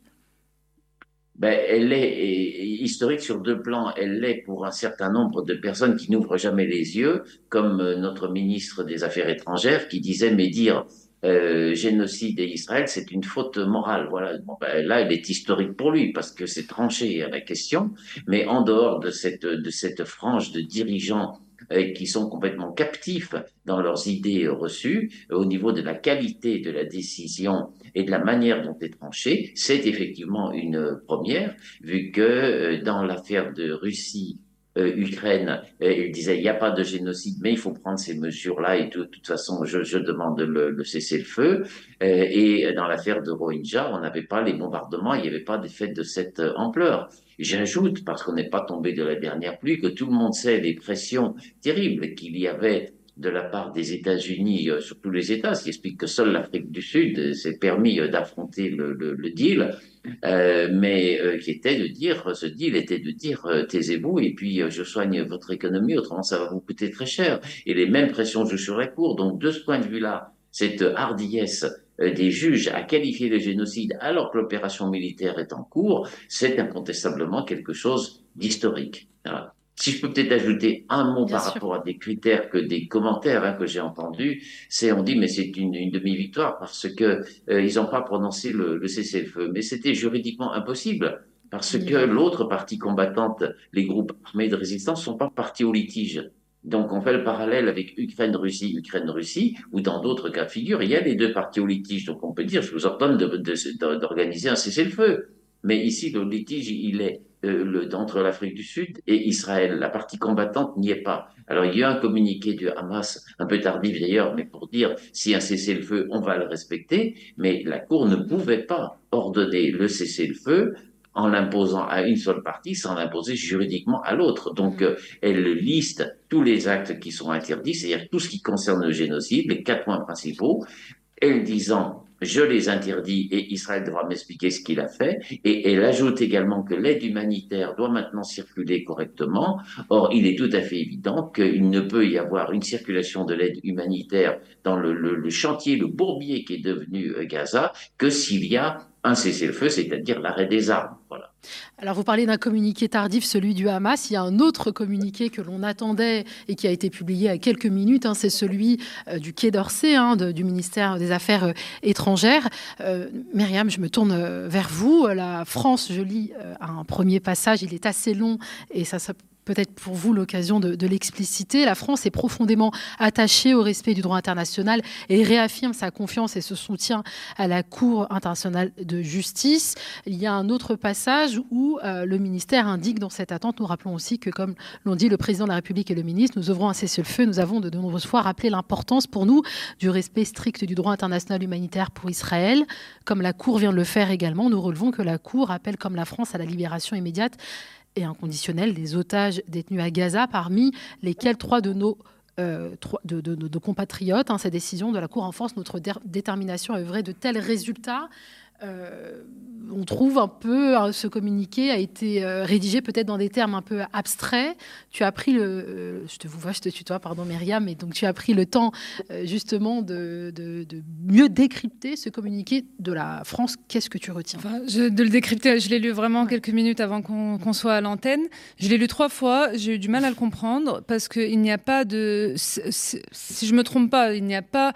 Ben, elle est est historique sur deux plans. Elle l'est pour un certain nombre de personnes qui n'ouvrent jamais les yeux, comme euh, notre ministre des Affaires étrangères qui disait, mais dire euh, génocide et Israël, c'est une faute morale. Voilà. Bon, ben, là, elle est historique pour lui parce que c'est tranché à la question. Mais en dehors de cette de cette frange de dirigeants euh, qui sont complètement captifs dans leurs idées reçues, au niveau de la qualité de la décision et de la manière dont est tranché, c'est effectivement une première, vu que euh, dans l'affaire de Russie, euh, Ukraine, euh, il disait il n'y a pas de génocide, mais il faut prendre ces mesures-là et de, de toute façon, je, je demande le, le cessez-le-feu. Euh, et dans l'affaire de Rohingya, on n'avait pas les bombardements, il n'y avait pas des faits de cette euh, ampleur. J'ajoute, parce qu'on n'est pas tombé de la dernière pluie, que tout le monde sait les pressions terribles qu'il y avait de la part des États-Unis euh, sur tous les États, ce qui explique que seule l'Afrique du Sud euh, s'est permis euh, d'affronter le, le, le deal, euh, mais euh, qui était de dire, ce deal était de dire euh, taisez-vous et puis euh, je soigne votre économie, autrement ça va vous coûter très cher. Et les mêmes pressions jouent sur la Cour. Donc de ce point de vue-là, cette hardiesse euh, des juges à qualifier le génocide alors que l'opération militaire est en cours, c'est incontestablement quelque chose d'historique. Voilà. Si je peux peut-être ajouter un mot Bien par sûr. rapport à des critères que des commentaires hein, que j'ai entendus, c'est on dit mais c'est une, une demi-victoire parce que euh, ils n'ont pas prononcé le, le cessez-le-feu, mais c'était juridiquement impossible parce que l'autre partie combattante, les groupes armés de résistance, sont pas partis au litige. Donc on fait le parallèle avec Ukraine-Russie, Ukraine-Russie, ou dans d'autres cas de figure, il y a les deux parties au litige. Donc on peut dire, je vous ordonne de, de, de, d'organiser un cessez-le-feu. Mais ici, le litige, il est euh, le, entre l'Afrique du Sud et Israël. La partie combattante n'y est pas. Alors, il y a un communiqué du Hamas, un peu tardif d'ailleurs, mais pour dire si un cessez-le-feu, on va le respecter. Mais la Cour ne pouvait pas ordonner le cessez-le-feu en l'imposant à une seule partie sans l'imposer juridiquement à l'autre. Donc, euh, elle liste tous les actes qui sont interdits, c'est-à-dire tout ce qui concerne le génocide, les quatre points principaux, elle disant je les interdis et Israël devra m'expliquer ce qu'il a fait. Et elle ajoute également que l'aide humanitaire doit maintenant circuler correctement. Or, il est tout à fait évident qu'il ne peut y avoir une circulation de l'aide humanitaire dans le, le, le chantier, le bourbier qui est devenu Gaza, que s'il y a un cessez-le-feu, c'est-à-dire l'arrêt des armes. Voilà. Alors, vous parlez d'un communiqué tardif, celui du Hamas. Il y a un autre communiqué que l'on attendait et qui a été publié à quelques minutes. Hein, c'est celui euh, du Quai d'Orsay, hein, de, du ministère des Affaires euh, étrangères. Euh, Myriam, je me tourne euh, vers vous. La France, je lis euh, un premier passage. Il est assez long et ça, ça peut-être pour vous l'occasion de, de l'expliciter. La France est profondément attachée au respect du droit international et réaffirme sa confiance et ce soutien à la Cour internationale de justice. Il y a un autre passage où euh, le ministère indique dans cette attente, nous rappelons aussi que, comme l'ont dit le président de la République et le ministre, nous œuvrons un cessez-le-feu. Nous avons de, de nombreuses fois rappelé l'importance pour nous du respect strict du droit international humanitaire pour Israël. Comme la Cour vient de le faire également, nous relevons que la Cour appelle, comme la France, à la libération immédiate et inconditionnelle des otages détenus à Gaza, parmi lesquels trois de nos Euh, de, de, de, de compatriotes. Hein, cette décision de la Cour renforce notre dé- détermination à œuvrer de tels résultats. Euh, on trouve un peu, hein, ce communiqué a été euh, rédigé peut-être dans des termes un peu abstraits. Tu as pris le, euh, je te vous vois, je te tutoie, pardon Myriam, et donc tu as pris le temps euh, justement de, de, de mieux décrypter ce communiqué de la France. Qu'est-ce que tu retiens? Enfin, je, de le décrypter, je l'ai lu vraiment quelques minutes avant qu'on, qu'on soit à l'antenne. Je l'ai lu trois fois, j'ai eu du mal à le comprendre parce qu'il n'y a pas de, si, si je me trompe pas, il n'y a pas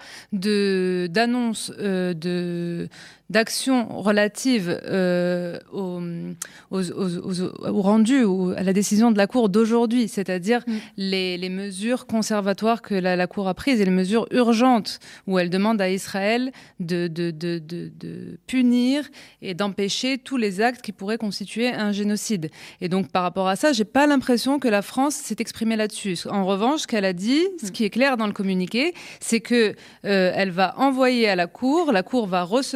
de d'annonce euh, de d'actions relatives euh, au, aux, aux, aux, au rendu, ou à la décision de la Cour d'aujourd'hui, c'est-à-dire mmh. les, les mesures conservatoires que la, la Cour a prises et les mesures urgentes où elle demande à Israël de, de, de, de, de punir et d'empêcher tous les actes qui pourraient constituer un génocide. Et donc, par rapport à ça, j'ai pas l'impression que la France s'est exprimée là-dessus. En revanche, ce qu'elle a dit, ce qui est clair dans le communiqué, c'est que euh, elle va envoyer à la Cour, la Cour va recevoir des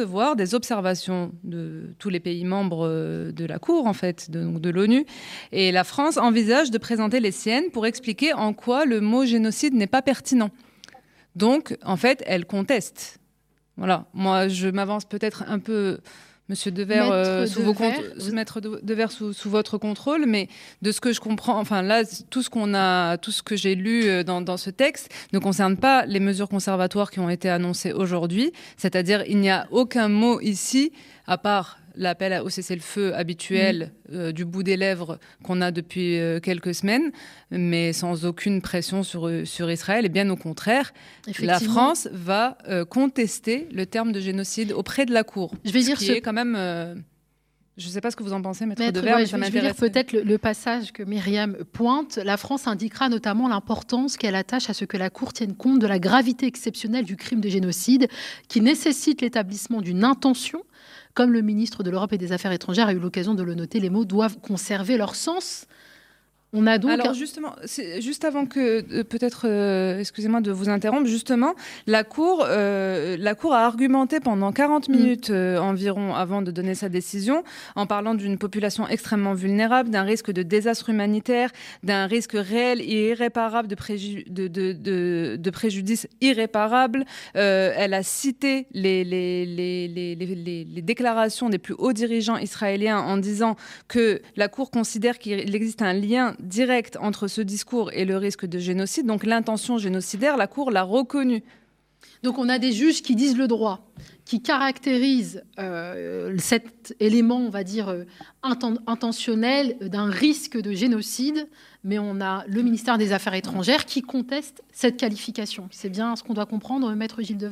les observations de tous les pays membres de la Cour, en fait, de, donc de l'ONU. Et la France envisage de présenter les siennes pour expliquer en quoi le mot génocide n'est pas pertinent. Donc, en fait, elle conteste. Voilà. Moi, je m'avance peut-être un peu... Monsieur Devers, euh, sous, vos Devers. Cont- Maître de- Devers sous, sous votre contrôle, mais de ce que je comprends, enfin là, tout ce qu'on a, tout ce que j'ai lu dans, dans ce texte ne concerne pas les mesures conservatoires qui ont été annoncées aujourd'hui. C'est-à-dire, il n'y a aucun mot ici, à part l'appel au cessez-le-feu habituel mmh. euh, du bout des lèvres qu'on a depuis euh, quelques semaines, mais sans aucune pression sur, sur Israël. Et bien au contraire, la France va euh, contester le terme de génocide auprès de la Cour. Je vais ce dire qui ce... est quand même... Euh, je ne sais pas ce que vous en pensez, Maître, Maître Devers, ouais, mais ça je, m'intéresse. Je vais dire peut-être le, le passage que Myriam pointe. La France indiquera notamment l'importance qu'elle attache à ce que la Cour tienne compte de la gravité exceptionnelle du crime de génocide qui nécessite l'établissement d'une intention. Comme le ministre de l'Europe et des Affaires étrangères a eu l'occasion de le noter, les mots doivent conserver leur sens. On a donc... Alors justement, c'est juste avant que, euh, peut-être, euh, excusez-moi de vous interrompre, justement, la Cour, euh, la Cour a argumenté pendant quarante minutes euh, environ avant de donner sa décision, en parlant d'une population extrêmement vulnérable, d'un risque de désastre humanitaire, d'un risque réel et irréparable de, préju- de, de, de, de préjudice irréparable. Euh, elle a cité les, les, les, les, les, les, les déclarations des plus hauts dirigeants israéliens en disant que la Cour considère qu'il existe un lien direct entre ce discours et le risque de génocide. Donc l'intention génocidaire, la Cour l'a reconnue. Donc on a des juges qui disent le droit, qui caractérisent euh, cet élément, on va dire, euh, inten- intentionnel d'un risque de génocide, mais on a le ministère des Affaires étrangères qui conteste cette qualification. C'est bien ce qu'on doit comprendre, Maître Gilles Devers ?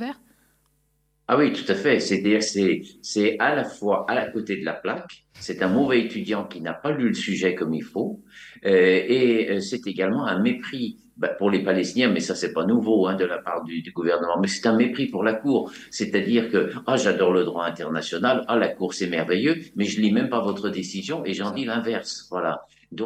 Ah oui, tout à fait. C'est-à-dire, c'est, c'est à la fois à la côté de la plaque, c'est un mauvais étudiant qui n'a pas lu le sujet comme il faut, euh, et euh, c'est également un mépris bah, pour les Palestiniens, mais ça c'est pas nouveau hein, de la part du, du gouvernement, mais c'est un mépris pour la Cour. C'est-à-dire que ah j'adore le droit international, ah la Cour c'est merveilleux, mais je lis même pas votre décision et j'en dis l'inverse. Voilà. Donc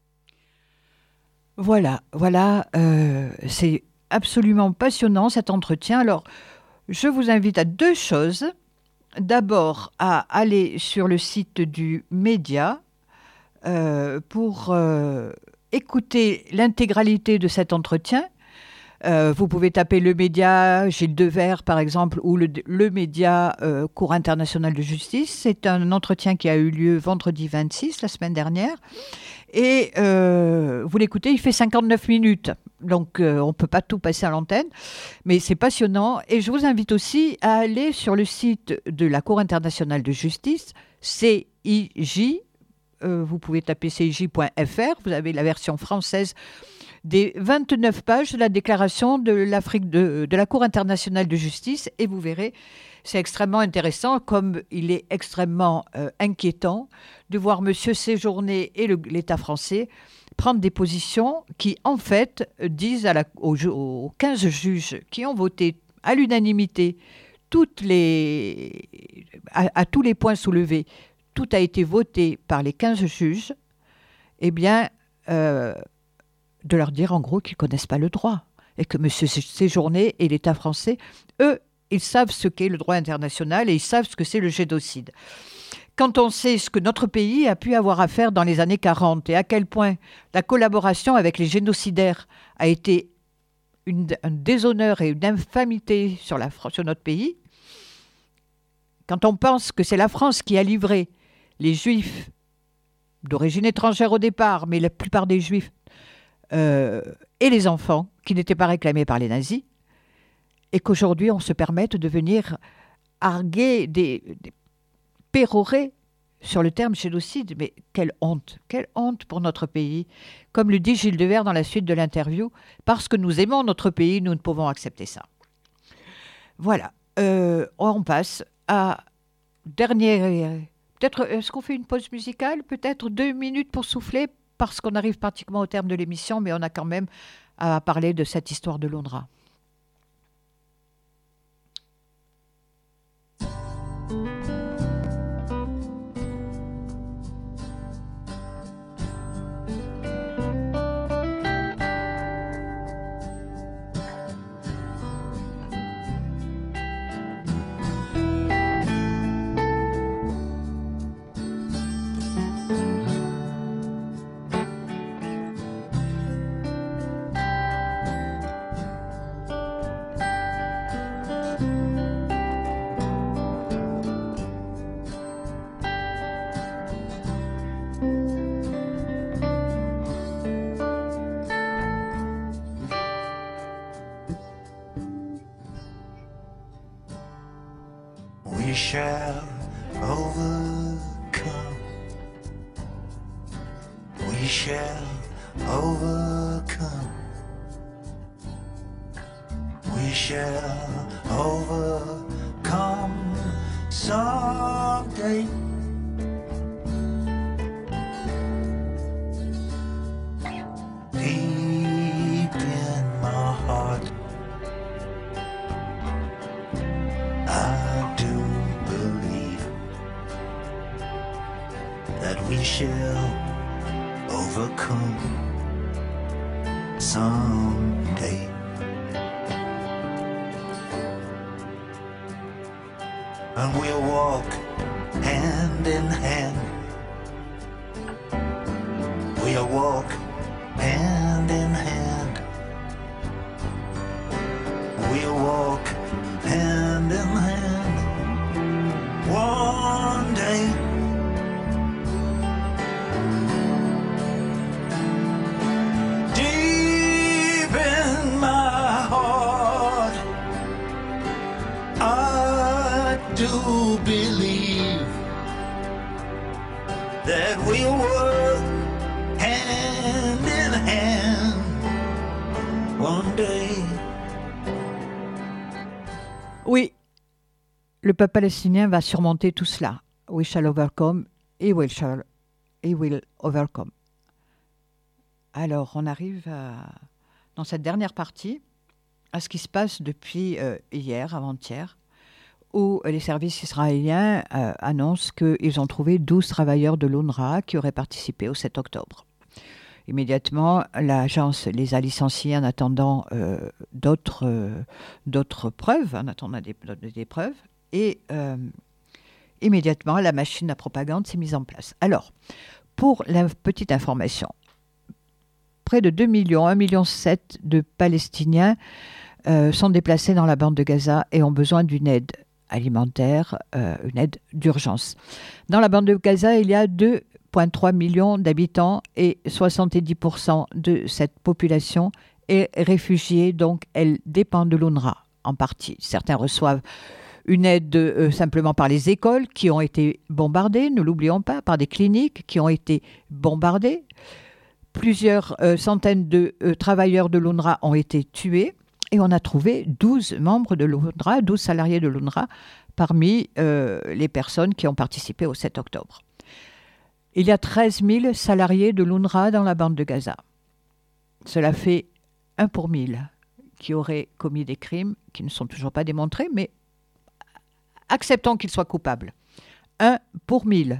voilà, voilà, euh, c'est absolument passionnant cet entretien. Alors je vous invite à deux choses. D'abord, à aller sur le site du Média euh, pour euh, écouter l'intégralité de cet entretien. Euh, vous pouvez taper le Média, Gilles Devers par exemple, ou le, le Média euh, Cour internationale de justice. C'est un entretien qui a eu lieu vendredi vingt-six, la semaine dernière. Et euh, vous l'écoutez, il fait cinquante-neuf minutes. Donc, euh, on ne peut pas tout passer à l'antenne, mais c'est passionnant. Et je vous invite aussi à aller sur le site de la Cour internationale de justice, C I J. Euh, vous pouvez taper C I J point F R. Vous avez la version française des vingt-neuf pages de la déclaration de l'Afrique de, de la Cour internationale de justice. Et vous verrez, c'est extrêmement intéressant, comme il est extrêmement euh, inquiétant de voir M. Séjourné et le, l'État français prendre des positions qui, en fait, disent à la, aux, aux quinze juges qui ont voté à l'unanimité toutes les, à, à tous les points soulevés, tout a été voté par les quinze juges, eh bien, euh, de leur dire en gros qu'ils ne connaissent pas le droit et que M. Séjourné et l'État français, eux, ils savent ce qu'est le droit international et ils savent ce que c'est le génocide. Quand on sait ce que notre pays a pu avoir à faire dans les années quarante et à quel point la collaboration avec les génocidaires a été une, un déshonneur et une infamité sur, la, sur notre pays, quand on pense que c'est la France qui a livré les Juifs d'origine étrangère au départ, mais la plupart des Juifs euh, et les enfants qui n'étaient pas réclamés par les nazis, et qu'aujourd'hui on se permette de venir arguer des... des pérorer sur le terme génocide, mais quelle honte, quelle honte pour notre pays. Comme le dit Gilles Devers dans la suite de l'interview, parce que nous aimons notre pays, nous ne pouvons accepter ça. Voilà, euh, on passe à dernier... Peut-être, est-ce qu'on fait une pause musicale? Peut-être deux minutes pour souffler, parce qu'on arrive pratiquement au terme de l'émission, mais on a quand même à parler de cette histoire de l'UNRWA. shall overcome. We shall overcome. We shall overcome someday. Deep in my heart, I do believe that we shall overcome someday. And we'll walk hand in hand. We'll walk hand in hand. We'll walk hand in hand. One day. Deep in my heart, I do believe that we'll work hand in hand one day. Oui, le peuple palestinien va surmonter tout cela. We shall overcome, he will, shall, he will overcome. Alors, on arrive à, dans cette dernière partie à ce qui se passe depuis euh, hier, avant-hier, où les services israéliens euh, annoncent qu'ils ont trouvé douze travailleurs de l'UNRWA qui auraient participé au sept octobre. Immédiatement, l'agence les a licenciés en attendant euh, d'autres, euh, d'autres preuves, en attendant des, des preuves, et euh, immédiatement, la machine à propagande s'est mise en place. Alors, pour la petite information, près de deux millions, un virgule sept million de Palestiniens euh, sont déplacés dans la bande de Gaza et ont besoin d'une aide alimentaire, euh, une aide d'urgence. Dans la bande de Gaza, il y a deux virgule trois millions d'habitants et soixante-dix pour cent de cette population est réfugiée, donc elle dépend de l'UNRWA en partie. Certains reçoivent une aide euh, simplement par les écoles qui ont été bombardées, ne l'oublions pas, par des cliniques qui ont été bombardées. Plusieurs euh, centaines de euh, travailleurs de l'UNRWA ont été tués et on a trouvé douze membres de l'UNRWA, douze salariés de l'UNRWA parmi euh, les personnes qui ont participé au sept octobre. Il y a treize mille salariés de l'UNRWA dans la bande de Gaza. Cela fait un pour mille qui auraient commis des crimes qui ne sont toujours pas démontrés, mais acceptons qu'ils soient coupables. Un pour mille.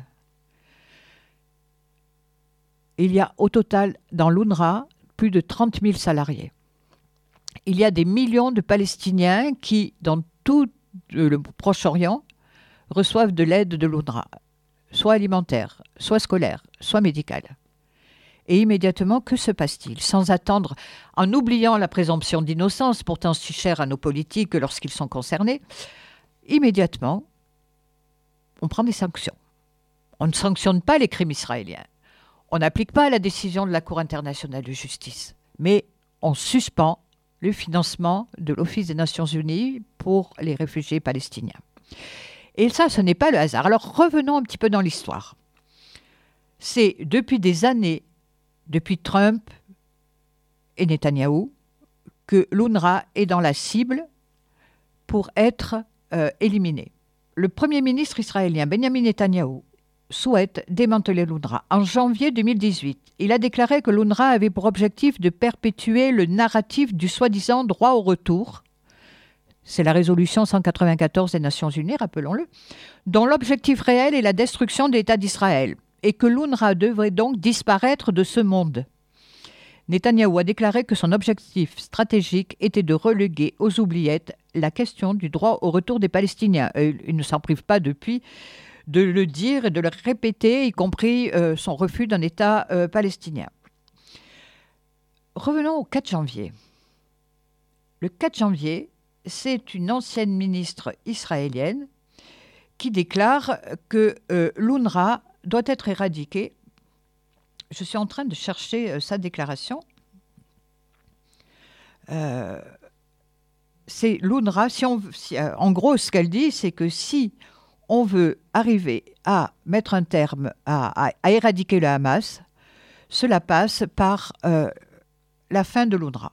Il y a au total dans l'UNRWA plus de trente mille salariés. Il y a des millions de Palestiniens qui, dans tout le Proche-Orient, reçoivent de l'aide de l'UNRWA, soit alimentaire, soit scolaire, soit médicale. Et immédiatement, que se passe-t-il? Sans attendre, en oubliant la présomption d'innocence, pourtant si chère à nos politiques lorsqu'ils sont concernés, immédiatement, on prend des sanctions. On ne sanctionne pas les crimes israéliens. On n'applique pas la décision de la Cour internationale de justice, mais on suspend le financement de l'Office des Nations Unies pour les réfugiés palestiniens. Et ça, ce n'est pas le hasard. Alors revenons un petit peu dans l'histoire. C'est depuis des années, depuis Trump et Netanyahou, que l'UNRWA est dans la cible pour être euh, éliminé. Le Premier ministre israélien Benjamin Netanyahou souhaite démanteler l'UNRWA. En janvier deux mille dix-huit, il a déclaré que l'UNRWA avait pour objectif de perpétuer le narratif du soi-disant droit au retour. C'est la résolution cent quatre-vingt-quatorze des Nations Unies, rappelons-le, dont l'objectif réel est la destruction de l'État d'Israël et que l'UNRWA devrait donc disparaître de ce monde. Netanyahou a déclaré que son objectif stratégique était de reléguer aux oubliettes la question du droit au retour des Palestiniens. Et il ne s'en prive pas depuis de le dire et de le répéter, y compris euh, son refus d'un État euh, palestinien. Revenons au quatre janvier. Le quatre janvier, c'est une ancienne ministre israélienne qui déclare que euh, l'UNRWA doit être éradiquée. Je suis en train de chercher euh, sa déclaration. Euh, c'est l'UNRWA, si on, si, euh, en gros, ce qu'elle dit, c'est que si on veut arriver à mettre un terme, à, à, à éradiquer le Hamas. Cela passe par euh, la fin de l'UNRWA.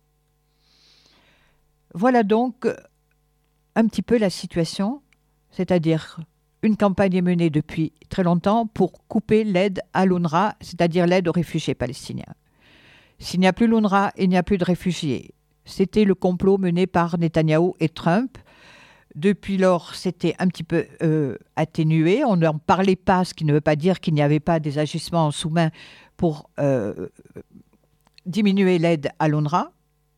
Voilà donc un petit peu la situation, c'est-à-dire une campagne est menée depuis très longtemps pour couper l'aide à l'UNRWA, c'est-à-dire l'aide aux réfugiés palestiniens. S'il n'y a plus l'UNRWA, il n'y a plus de réfugiés. C'était le complot mené par Netanyahou et Trump. Depuis lors, c'était un petit peu euh, atténué. On n'en parlait pas, ce qui ne veut pas dire qu'il n'y avait pas des agissements en sous-main pour euh, diminuer l'aide à l'UNRWA.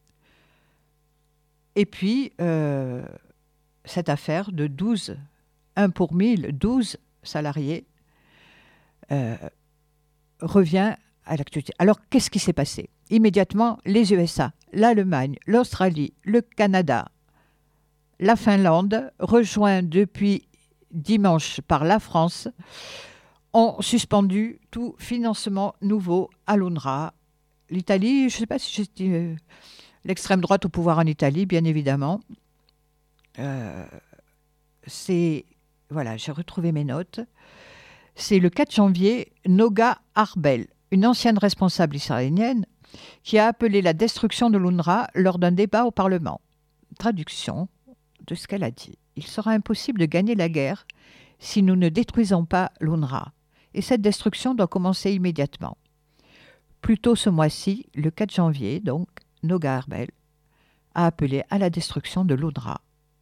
Et puis, euh, cette affaire de douze, un pour mille, douze salariés, euh, revient à l'actualité. Alors, qu'est-ce qui s'est passé ? Immédiatement, les U S A, l'Allemagne, l'Australie, le Canada, la Finlande, rejoints depuis dimanche par la France, ont suspendu tout financement nouveau à l'UNRWA. L'Italie, je ne sais pas si j'ai dit euh, l'extrême droite au pouvoir en Italie, bien évidemment. Euh, c'est, voilà, j'ai retrouvé mes notes. C'est le quatre janvier, Noga Arbel, une ancienne responsable israélienne, qui a appelé la destruction de l'UNRWA lors d'un débat au Parlement. Traduction de ce qu'elle a dit. Il sera impossible de gagner la guerre si nous ne détruisons pas l'UNRWA. Et cette destruction doit commencer immédiatement. Plus tôt ce mois-ci, le quatre janvier, donc, Noga Arbel a appelé à la destruction de l'UNRWA.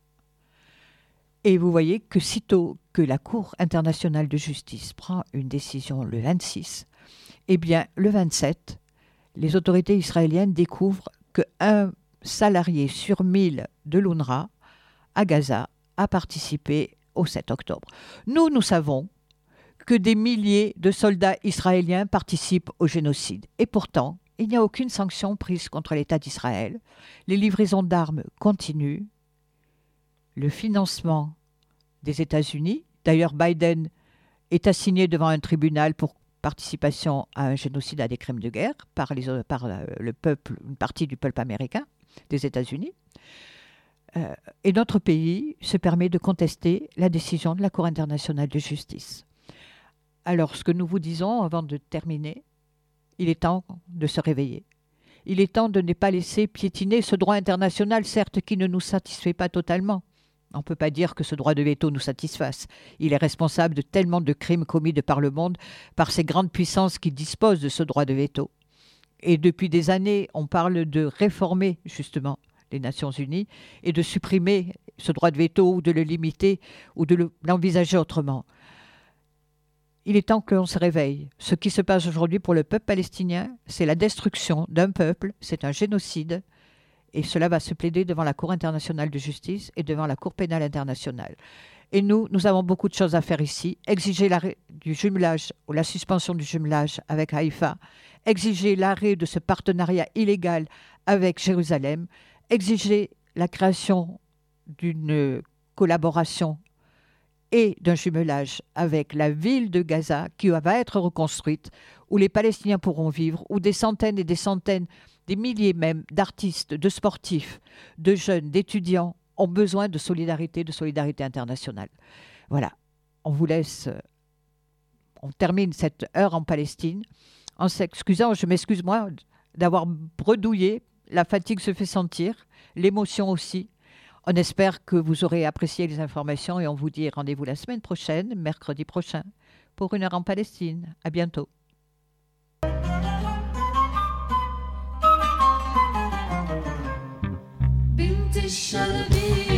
Et vous voyez que sitôt que la Cour internationale de justice prend une décision le vingt-six, eh bien, le vingt-sept, les autorités israéliennes découvrent qu'un salarié sur mille de l'UNRWA à Gaza a participé au sept octobre. Nous, nous savons que des milliers de soldats israéliens participent au génocide. Et pourtant, il n'y a aucune sanction prise contre l'État d'Israël. Les livraisons d'armes continuent. Le financement des États-Unis, d'ailleurs Biden est assigné devant un tribunal pour participation à un génocide, à des crimes de guerre par, les, par le peuple, une partie du peuple américain des États-Unis. Euh, et notre pays se permet de contester la décision de la Cour internationale de justice. Alors, ce que nous vous disons avant de terminer, il est temps de se réveiller. Il est temps de ne pas laisser piétiner ce droit international, certes, qui ne nous satisfait pas totalement. On ne peut pas dire que ce droit de veto nous satisfasse. Il est responsable de tellement de crimes commis de par le monde, par ces grandes puissances qui disposent de ce droit de veto. Et depuis des années, on parle de réformer, justement, les Nations Unies et de supprimer ce droit de veto ou de le limiter ou de le, l'envisager autrement. Il est temps que l'on se réveille. Ce qui se passe aujourd'hui pour le peuple palestinien, c'est la destruction d'un peuple, c'est un génocide, et cela va se plaider devant la Cour internationale de justice et devant la Cour pénale internationale. Et nous, nous avons beaucoup de choses à faire ici. Exiger l'arrêt du jumelage ou la suspension du jumelage avec Haïfa, exiger l'arrêt de ce partenariat illégal avec Jérusalem, exiger la création d'une collaboration et d'un jumelage avec la ville de Gaza qui va être reconstruite, où les Palestiniens pourront vivre, où des centaines et des centaines, des milliers même d'artistes, de sportifs, de jeunes, d'étudiants ont besoin de solidarité, de solidarité internationale. Voilà, on vous laisse, on termine cette heure en Palestine en s'excusant, je m'excuse moi d'avoir bredouillé. La fatigue se fait sentir, l'émotion aussi. On espère que vous aurez apprécié les informations et on vous dit rendez-vous la semaine prochaine, mercredi prochain, pour une heure en Palestine. À bientôt. بنت الشربين